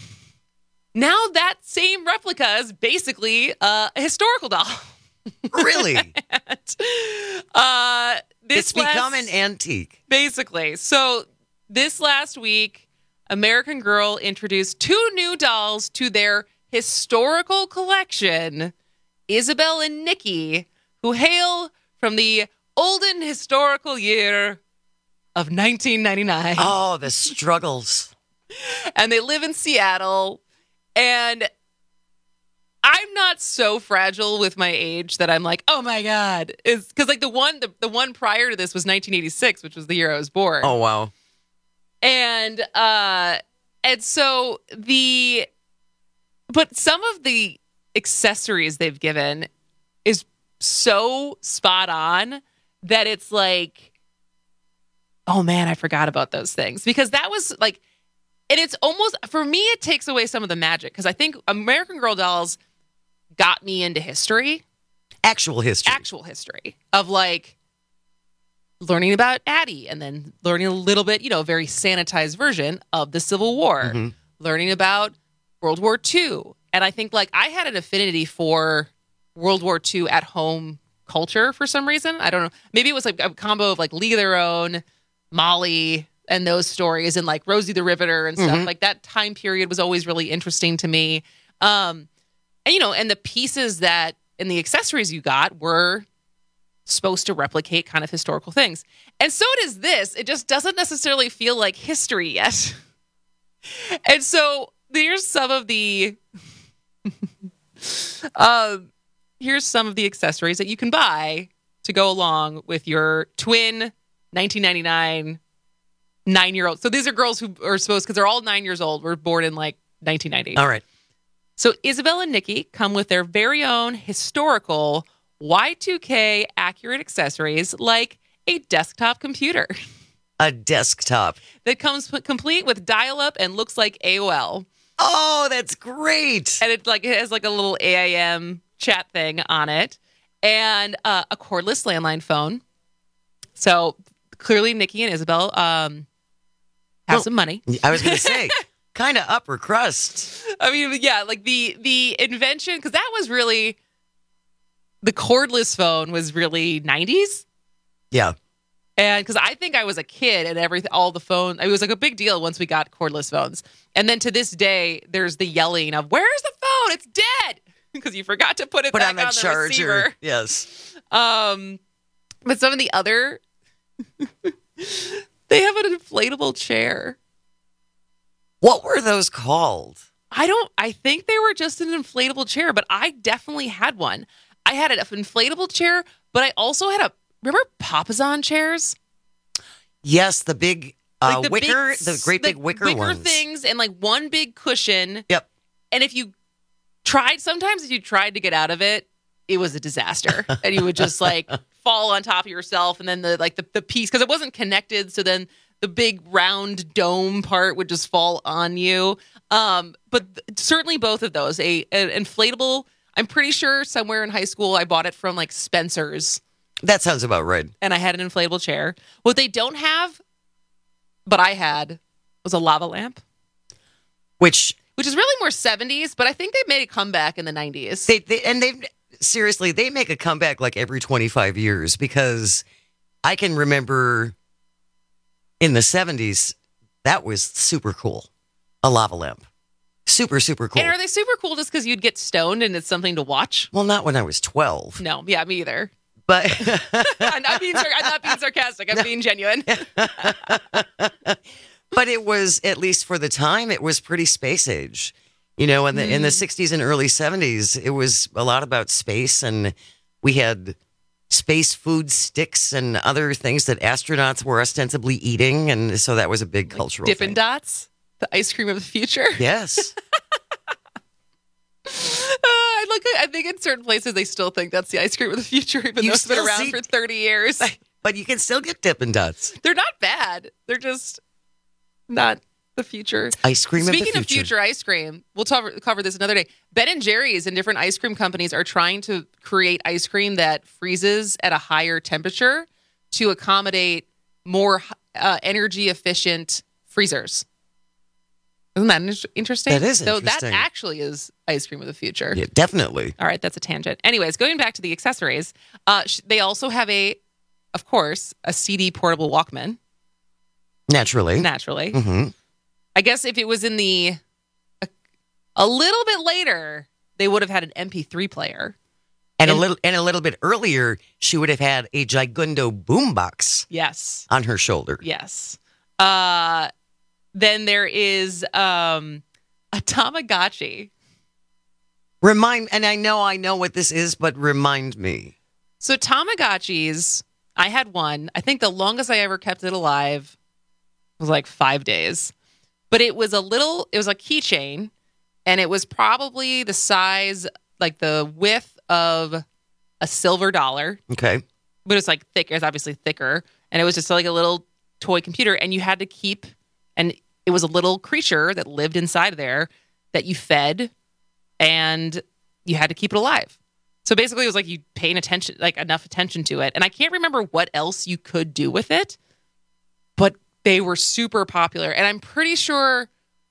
now that same replica is basically uh, a historical doll. Really? and, uh, this it's become last, an antique. Basically. So this last week, American Girl introduced two new dolls to their historical collection, Isabel and Nikki, who hail from the olden historical year of nineteen ninety-nine. Oh, the struggles. And they live in Seattle. And I'm not so fragile with my age that I'm like, oh my God. It's because like the one the, the one prior to this was nineteen eighty-six, which was the year I was born. Oh, wow. And uh and so the but some of the accessories they've given is so spot on that it's like, oh man, I forgot about those things. Because that was like, and it's almost, for me, it takes away some of the magic. Because I think American Girl dolls got me into history. Actual history. Actual history of like learning about Addie and then learning a little bit, you know, a very sanitized version of the Civil War. Mm-hmm. Learning about World War Two. And I think like I had an affinity for World War Two at home culture for some reason. I don't know. Maybe it was like a combo of like League of Their Own, Molly, and those stories and like Rosie the Riveter and stuff. Mhm. Like that time period was always really interesting to me. Um, and, you know, and the pieces that and the accessories you got were supposed to replicate kind of historical things. And so does this. It just doesn't necessarily feel like history yet. And so here's some of the um, here's some of the accessories that you can buy to go along with your twin nineteen ninety-nine nine-year-old. So these are girls who are supposed, because they're all nine years old, were born in like nineteen ninety. All right. So Isabel and Nikki come with their very own historical Y two K accurate accessories like a desktop computer A desktop. that comes p- complete with dial-up and looks like A O L. Oh, that's great. And it like it has like a little A I M chat thing on it, and uh, a cordless landline phone. So clearly, Nikki and Isabel um, have Well, some money. I was going to say, kind of upper crust. I mean, yeah, like the the invention, because that was really the cordless phone was really nineties. Yeah. And because I think I was a kid and everything, all the phone, it was like a big deal once we got cordless phones. And then to this day, there's the yelling of, "Where's the phone? It's dead!" Because you forgot to put it Put back on that on the charger. receiver. Yes. Um, but some of the other, they have an inflatable chair. What were those called? I don't, I think they were just an inflatable chair, but I definitely had one. I had an inflatable chair, but I also had a, remember Papasan chairs? Yes, the big uh, Like the wicker, big- the great big the wicker wicker ones. things and like one big cushion. Yep. And if you tried, sometimes if you tried to get out of it, it was a disaster. And you would just like fall on top of yourself. And then the like the, the piece, because it wasn't connected. So then the big round dome part would just fall on you. Um, but th- certainly both of those, a an inflatable, I'm pretty sure somewhere in high school I bought it from like Spencer's. That sounds about right. And I had an inflatable chair. What they don't have, but I had, was a lava lamp. Which Which is really more seventies, but I think they made a comeback in the nineties. they, they and they've seriously they make a comeback like every twenty-five years, because I can remember in the seventies that was super cool. A lava lamp. Super, super cool. And are they super cool just because you'd get stoned and it's something to watch? Well, not when I was twelve. No, yeah, me either. But I'm not being sar- I'm not being sarcastic. I'm being genuine. But it was, at least for the time, it was pretty space age. You know, in the in the sixties and early seventies, it was a lot about space, and we had space food sticks and other things that astronauts were ostensibly eating, and so that was a big cultural Dippin' thing. Dots, the ice cream of the future. Yes. Uh, I look. At, I think in certain places they still think that's the ice cream of the future, even You though it's been still around see- for thirty years. But you can still get Dippin' Dots. They're not bad. They're just not the future. Ice cream Speaking of the of future. future ice cream, we'll cover, cover this another day. Ben and Jerry's and different ice cream companies are trying to create ice cream that freezes at a higher temperature to accommodate more uh, energy efficient freezers. Isn't that in- interesting? That is So interesting. that actually is ice cream of the future. Yeah, definitely. All right, that's a tangent. Anyways, going back to the accessories, uh, sh- they also have a, of course, a C D portable Walkman. Naturally. Naturally. Mm-hmm. I guess if it was in the a, a little bit later, they would have had an M P three player. And, And- a little and a little bit earlier, she would have had a Gigundo boombox Yes. on her shoulder. Yes. Uh, then there is um, a Tamagotchi. Remind, and I know I know what this is, but remind me. So Tamagotchis, I had one. I think the longest I ever kept it alive was like five days. But it was a little, it was a keychain, and it was probably the size, like the width of a silver dollar. Okay. But it's like thick. It's obviously thicker. And it was just like a little toy computer. And you had to keep, and it was a little creature that lived inside there that you fed, and you had to keep it alive. So basically it was like you paying attention, like enough attention to it. And I can't remember what else you could do with it, but they were super popular. And I'm pretty sure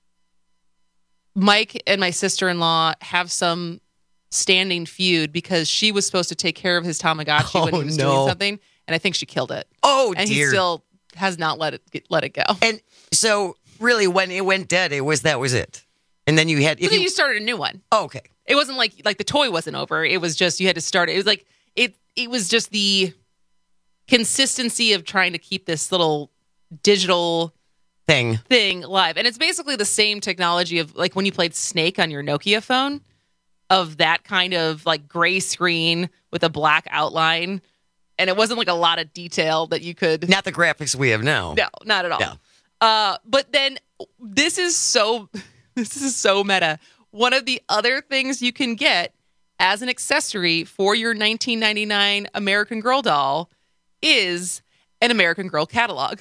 Mike and my sister-in-law have some standing feud because she was supposed to take care of his Tamagotchi when Oh, he was no. doing something. And I think she killed it. Oh, and dear. he still has not let it let it go. And so, really, when it went dead, it was that was it. And then you had. If But then you, you started a new one. oh, okay. It wasn't like like the toy wasn't over. It was just you had to start. It was like it. It was just the consistency of trying to keep this little digital Thing. thing live, and it's basically the same technology of like when you played Snake on your Nokia phone, of that kind of like gray screen with a black outline, and it wasn't like a lot of detail that you could. Not the graphics we have now. No, not at all. No. Uh, but then this is so this is so meta. One of the other things you can get as an accessory for your nineteen ninety-nine American Girl doll is an American Girl catalog.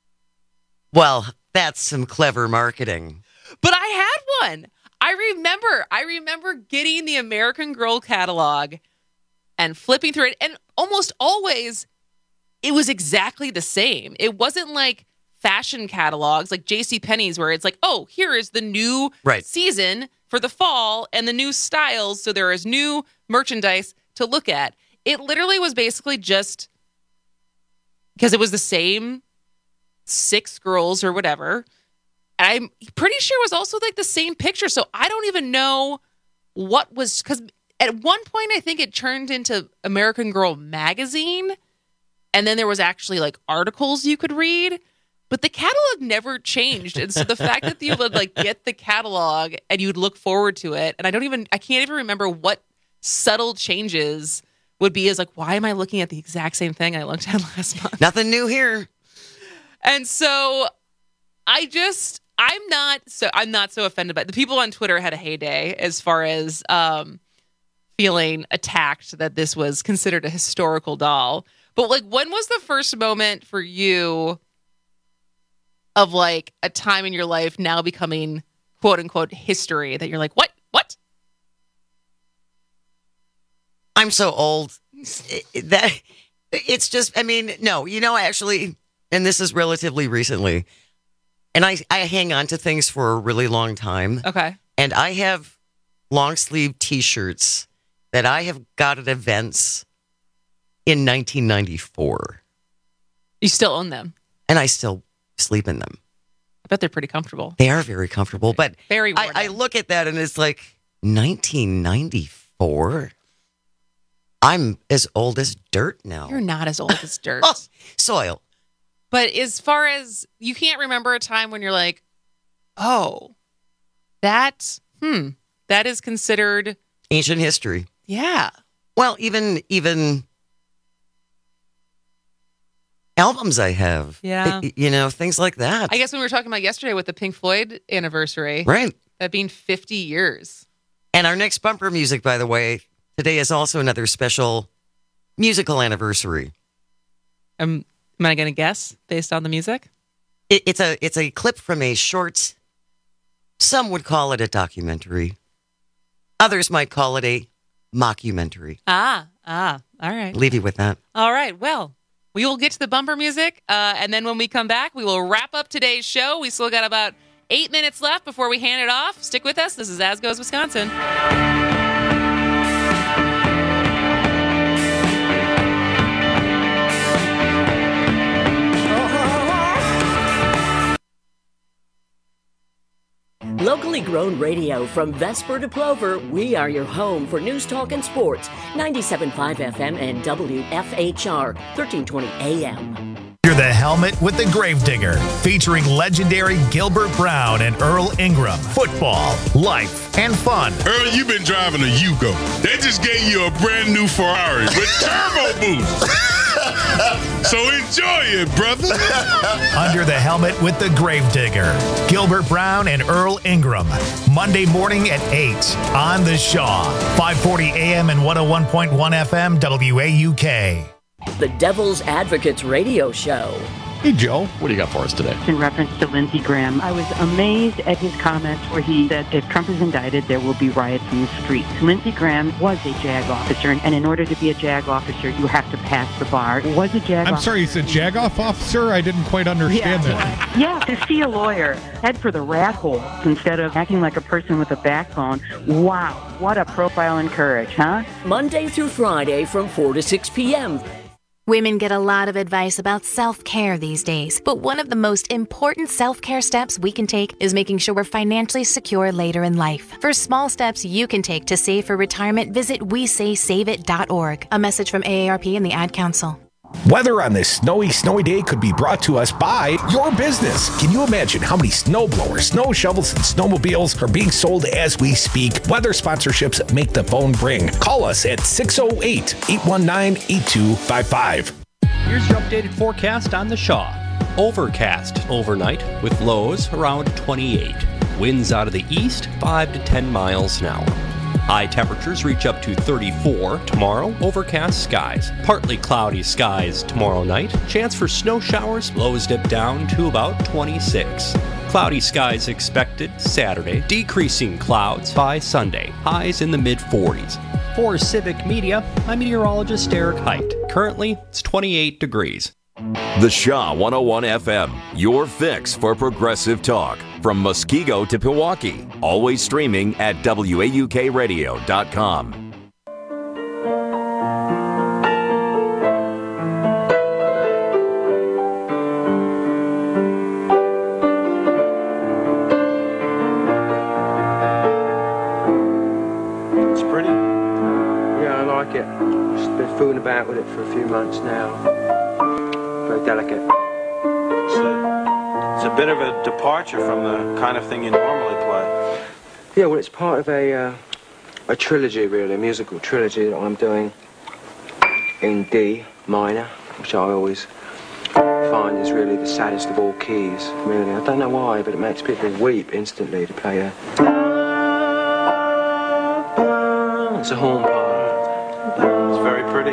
Well, that's some clever marketing. But I had one. I remember. I remember getting the American Girl catalog and flipping through it, and almost always it was exactly the same. It wasn't like fashion catalogs like JCPenney's where it's like, oh, here is the new right. season for the fall and the new styles, so there is new merchandise to look at. It literally was basically just because it was the same six girls or whatever. And I'm pretty sure it was also like the same picture. So I don't even know what was, because at one point I think it turned into American Girl magazine. And then there was actually like articles you could read. But the catalog never changed. And so the fact that you would like get the catalog and you'd look forward to it. And I don't even, I can't even remember what subtle changes would be as like, why am I looking at the exact same thing I looked at last month? Nothing new here. And so I just, I'm not so, I'm not so offended by it. The people on Twitter had a heyday as far as um, feeling attacked that this was considered a historical doll. But like, when was the first moment for you of like a time in your life now becoming quote unquote history that you're like, what, what? I'm so old it, that it's just, I mean, no, you know, actually, and this is relatively recently, and I, I hang on to things for a really long time. Okay. And I have long sleeve t-shirts that I have got at events in nineteen ninety-four. You still own them? And I still sleep in them. I bet they're pretty comfortable. They are very comfortable, but very I, I look at that and it's like nineteen ninety-four. I'm as old as dirt now. You're not as old as dirt. Oh, soil. But as far as you can't remember a time when you're like, oh, that, hmm, that is considered ancient history. Yeah. Well, even even albums I have. Yeah. You know, things like that. I guess when we were talking about yesterday with the Pink Floyd anniversary. Right. That being fifty years. And our next bumper music, by the way, today is also another special musical anniversary. Um, am I going to guess based on the music? It, it's a it's a clip from a short, some would call it a documentary. Others might call it a mockumentary. Ah, ah, all right. Leave you with that. All right, well, we will get to the bumper music, uh, and then when we come back, we will wrap up today's show. We still got about eight minutes left before we hand it off. Stick with us. This is As Goes Wisconsin. Locally grown radio from Vesper to Plover, we are your home for news, talk, and sports. ninety-seven point five F M and W F H R, thirteen twenty A M. You're the Helmet with the Gravedigger, featuring legendary Gilbert Brown and Earl Ingram. Football, life, and fun. Earl, you've been driving a Yugo. They just gave you a brand new Ferrari with turbo boost. So enjoy it, brother. Under the Helmet with the Gravedigger, Gilbert Brown and Earl Ingram. Monday morning at eight on The Shaw. five forty A M and one oh one point one F M W A U K. The Devil's Advocates Radio Show. Hey, Joe, what do you got for us today? In reference to Lindsey Graham, I was amazed at his comments where he said if Trump is indicted, there will be riots in the streets. Lindsey Graham was a JAG officer, and in order to be a JAG officer, you have to pass the bar. Was a JAG I'm officer. sorry, you said JAG-off officer? I didn't quite understand yeah. that. Yeah, to see a lawyer head for the rat hole instead of acting like a person with a backbone. Wow, what a profile in courage, huh? Monday through Friday from four to six P M Women get a lot of advice about self-care these days, but one of the most important self-care steps we can take is making sure we're financially secure later in life. For small steps you can take to save for retirement, visit we say save it dot org. A message from A A R P and the Ad Council. Weather on this snowy, snowy day could be brought to us by your business. Can you imagine how many snow blowers, snow shovels, and snowmobiles are being sold as we speak? Weather sponsorships make the phone ring. Call us at six oh eight, eight one nine, eight two five five. Here's your updated forecast on the Shaw. Overcast overnight with lows around twenty-eight. Winds out of the east, five to ten miles an hour. High temperatures reach up to thirty-four tomorrow. Overcast skies. Partly cloudy skies tomorrow night. Chance for snow showers. Lows dip down to about twenty-six. Cloudy skies expected Saturday. Decreasing clouds by Sunday. Highs in the mid forties. For Civic Media, I'm meteorologist Eric Height. Currently, it's twenty-eight degrees. The Shaw one oh one F M, your fix for progressive talk. From Muskego to Pewaukee. Always streaming at W A U K radio dot com. It's pretty. Yeah, I like it. Just been fooling about with it for a few months now. Very delicate. It's a bit of a departure from the kind of thing you normally play. Yeah, well, it's part of a uh, a trilogy, really, a musical trilogy that I'm doing in D minor, which I always find is really the saddest of all keys. Really, I don't know why, but it makes people weep instantly to play that. It's a horn part. It's very pretty.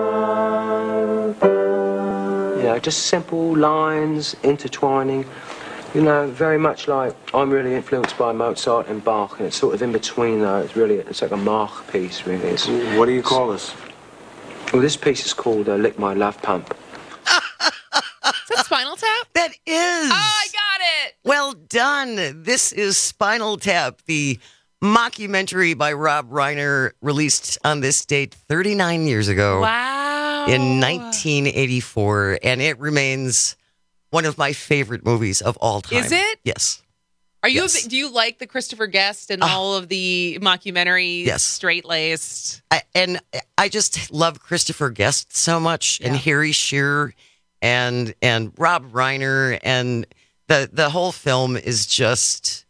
You know, just simple lines intertwining. You know, very much like I'm really influenced by Mozart and Bach, and it's sort of in between though. It's really, it's like a Mach piece, really. It's, what do you call this? Well, this piece is called uh, Lick My Love Pump. Is that Spinal Tap? That is. Oh, I got it. Well done. This is Spinal Tap, the mockumentary by Rob Reiner, released on this date thirty-nine years ago. Wow. In nineteen eighty-four, and it remains one of my favorite movies of all time. Is it? Yes. Are you? Yes. A, do you like the Christopher Guest and uh, all of the mockumentaries? Yes. Straight laced. And I just love Christopher Guest so much, yeah. And Harry Shearer, and and Rob Reiner, and the the whole film is just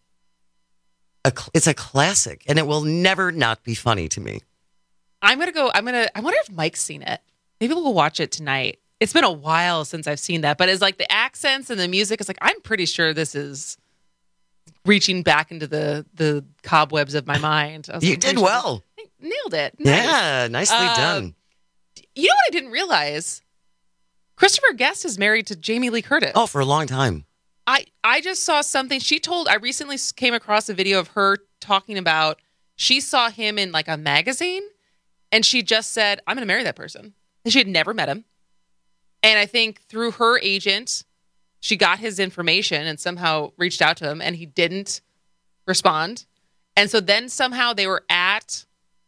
a it's a classic, and it will never not be funny to me. I'm gonna go. I'm gonna. I wonder if Mike's seen it. Maybe we'll watch it tonight. It's been a while since I've seen that, but it's like the accents and the music. It's like, I'm pretty sure this is reaching back into the, the cobwebs of my mind. I was you like, did sure well. I nailed it. Nice. Yeah, nicely uh, done. You know what I didn't realize? Christopher Guest is married to Jamie Lee Curtis. Oh, for a long time. I, I just saw something. She told, I recently came across a video of her talking about, she saw him in like a magazine, and she just said, I'm going to marry that person. And she had never met him. And I think through her agent, she got his information and somehow reached out to him, and he didn't respond. And so then somehow they were at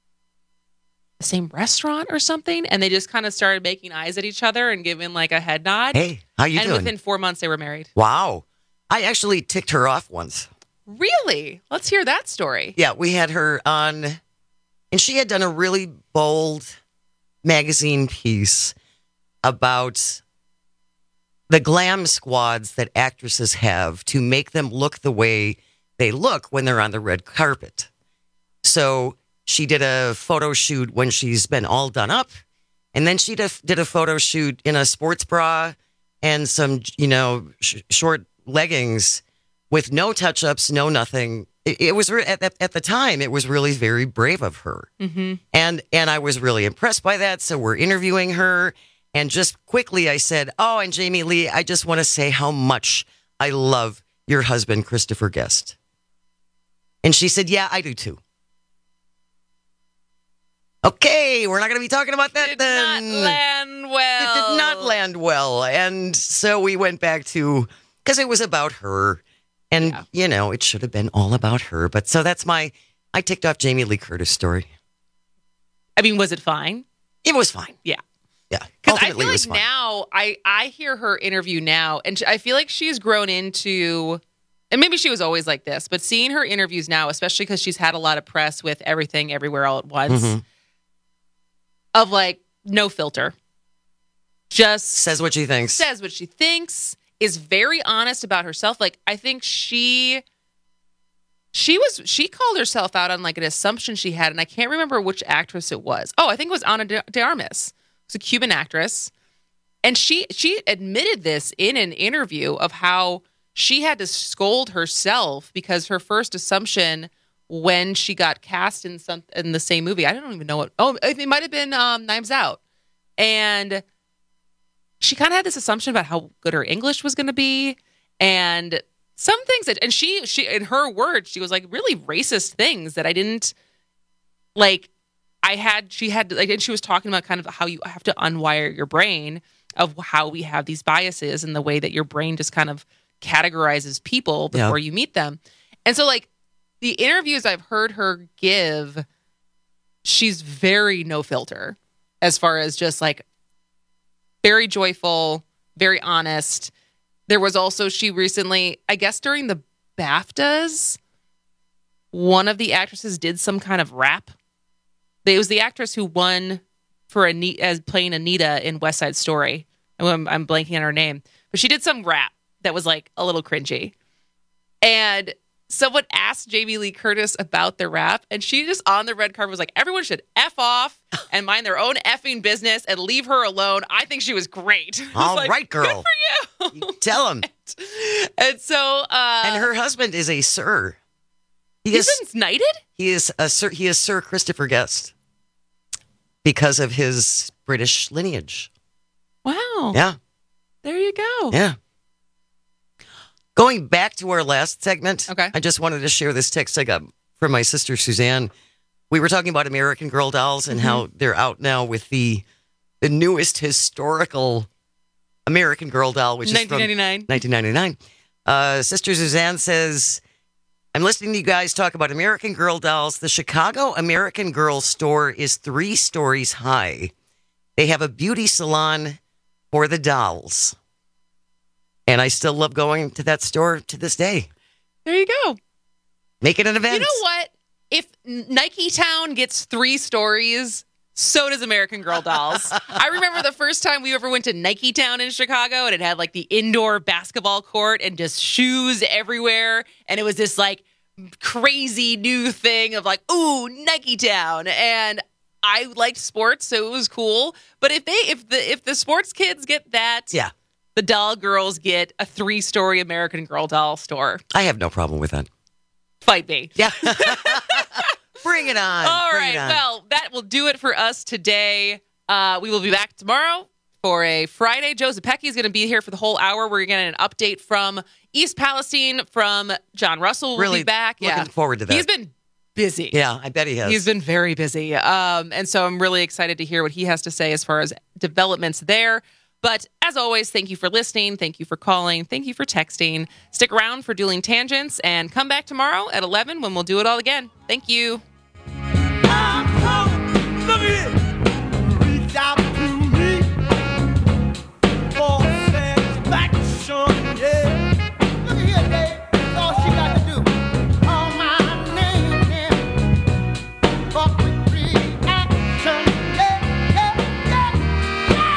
the same restaurant or something, and they just kind of started making eyes at each other and giving like a head nod. Hey, how you and doing? And within four months, they were married. Wow. I actually ticked her off once. Really? Let's hear that story. Yeah, we had her on, and she had done a really bold magazine piece about the glam squads that actresses have to make them look the way they look when they're on the red carpet. So she did a photo shoot when she's been all done up, and then she did a, did a photo shoot in a sports bra and some, you know, sh- short leggings with no touch-ups, no nothing. It, it was re- at, at the time, it was really very brave of her. Mm-hmm. And and I was really impressed by that. So we're interviewing her. And just quickly, I said, oh, and Jamie Lee, I just want to say how much I love your husband, Christopher Guest. And she said, yeah, I do too. Okay, we're not going to be talking about that did then. Did not land well. It did not land well. And so we went back to, because it was about her. And, yeah. you know, it should have been all about her. But so that's my, I ticked off Jamie Lee Curtis story. I mean, was it fine? It was fine. Yeah. Yeah. Because I ultimately feel it was like fun. now, I, I hear her interview now, and I feel like she's grown into, and maybe she was always like this, but seeing her interviews now, especially because she's had a lot of press with Everything Everywhere All at Once, Mhm. of like, no filter. Just says what she thinks. Says what she thinks, is very honest about herself. Like, I think she... She was. She called herself out on like an assumption she had, and I can't remember which actress it was. Oh, I think it was Ana de, de Armas. It's a Cuban actress, and she she admitted this in an interview of how she had to scold herself because her first assumption when she got cast in some in the same movie, I don't even know what. Oh, it might have been um, Knives Out, and she kind of had this assumption about how good her English was going to be, and. Some things that, and she, she, in her words, she was like really racist things that I didn't like. I had, she had, like, and she was talking about kind of how you have to unwire your brain of how we have these biases and the way that your brain just kind of categorizes people before Yeah. you meet them. And so, like, the interviews I've heard her give, she's very no filter as far as just like very joyful, very honest. There was also, she recently, I guess during the BAFTAs, one of the actresses did some kind of rap. It was the actress who won for Anita, as playing Anita in West Side Story. I'm, I'm blanking on her name. But she did some rap that was like a little cringy. And someone asked Jamie Lee Curtis about the rap, and she just on the red carpet was like, everyone should F off and mind their own effing business and leave her alone. I think she was great. All like, right, girl. Good for you. Tell him. And so, uh, and her husband is a sir. He he's is, been knighted? He is a sir. He is Sir Christopher Guest because of his British lineage. Wow. Yeah. There you go. Yeah. Going back to our last segment, okay. I just wanted to share this text I got from my sister Suzanne. We were talking about American Girl dolls and mm-hmm. how they're out now with the the newest historical American Girl doll, which nineteen ninety-nine. is from nineteen ninety-nine. Uh, Sister Suzanne says, I'm listening to you guys talk about American Girl dolls. The Chicago American Girl store is three stories high. They have a beauty salon for the dolls. And I still love going to that store to this day. There you go. Make it an event. You know what? If Nike Town gets three stories, so does American Girl dolls. I remember the first time we ever went to Nike Town in Chicago, and it had like the indoor basketball court and just shoes everywhere. And it was this like crazy new thing of like, ooh, Nike Town. And I liked sports, so it was cool. But if they, if the, if the sports kids get that, yeah. The doll girls get a three-story American Girl doll store. I have no problem with that. Fight me. Yeah. Bring it on. All Bring right. it on. Well, that will do it for us today. Uh, we will be back tomorrow for a Friday. Joe Zepecki is going to be here for the whole hour. We're getting an update from East Palestine from John Russell. Will really be back. Looking yeah. forward to that. He's been busy. Yeah, I bet he has. He's been very busy. Um, and so I'm really excited to hear what he has to say as far as developments there. But as always, thank you for listening. Thank you for calling. Thank you for texting. Stick around for Dueling Tangents and come back tomorrow at eleven when we'll do it all again. Thank you. Look at it. Reach out to me for satisfaction. Yeah. Look at here, Dave. That's all she got to do. Call my name, yeah. Fuck with reaction. Yeah, yeah, yeah, yeah.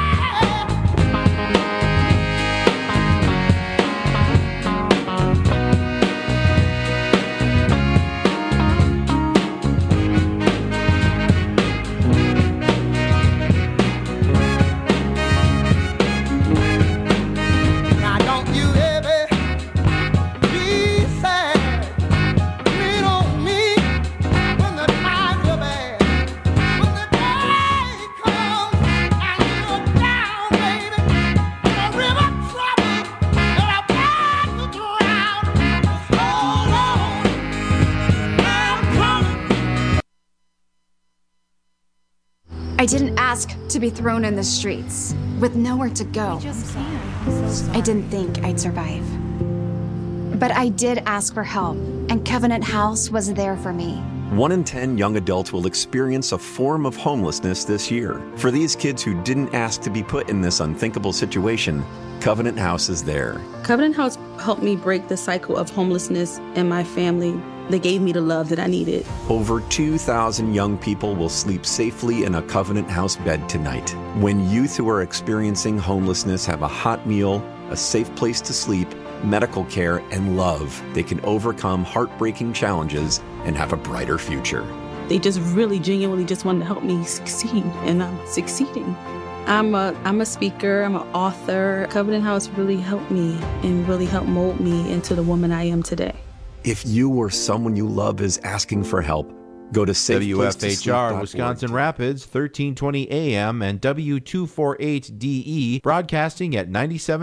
Now don't you ever be sad. Lean on me when the times are bad. When the day comes and you're down, baby, in a river of trouble, you're about to drown. Just hold on, I'm coming. I didn't ask to be thrown in the streets with nowhere to go. I didn't think I'd survive. But I did ask for help, and Covenant House was there for me. One in ten young adults will experience a form of homelessness this year. For these kids who didn't ask to be put in this unthinkable situation, Covenant House is there. Covenant House helped me break the cycle of homelessness in my family. They gave me the love that I needed. Over two thousand young people will sleep safely in a Covenant House bed tonight. When youth who are experiencing homelessness have a hot meal, a safe place to sleep, medical care, and love, they can overcome heartbreaking challenges and have a brighter future. They just really genuinely just wanted to help me succeed, and I'm succeeding. I'm a, I'm a speaker, I'm an author. Covenant House really helped me and really helped mold me into the woman I am today. If you or someone you love is asking for help, go to safe W F H R Wisconsin Rapids, thirteen twenty A M and W two forty-eight D E, broadcasting at ninety-seven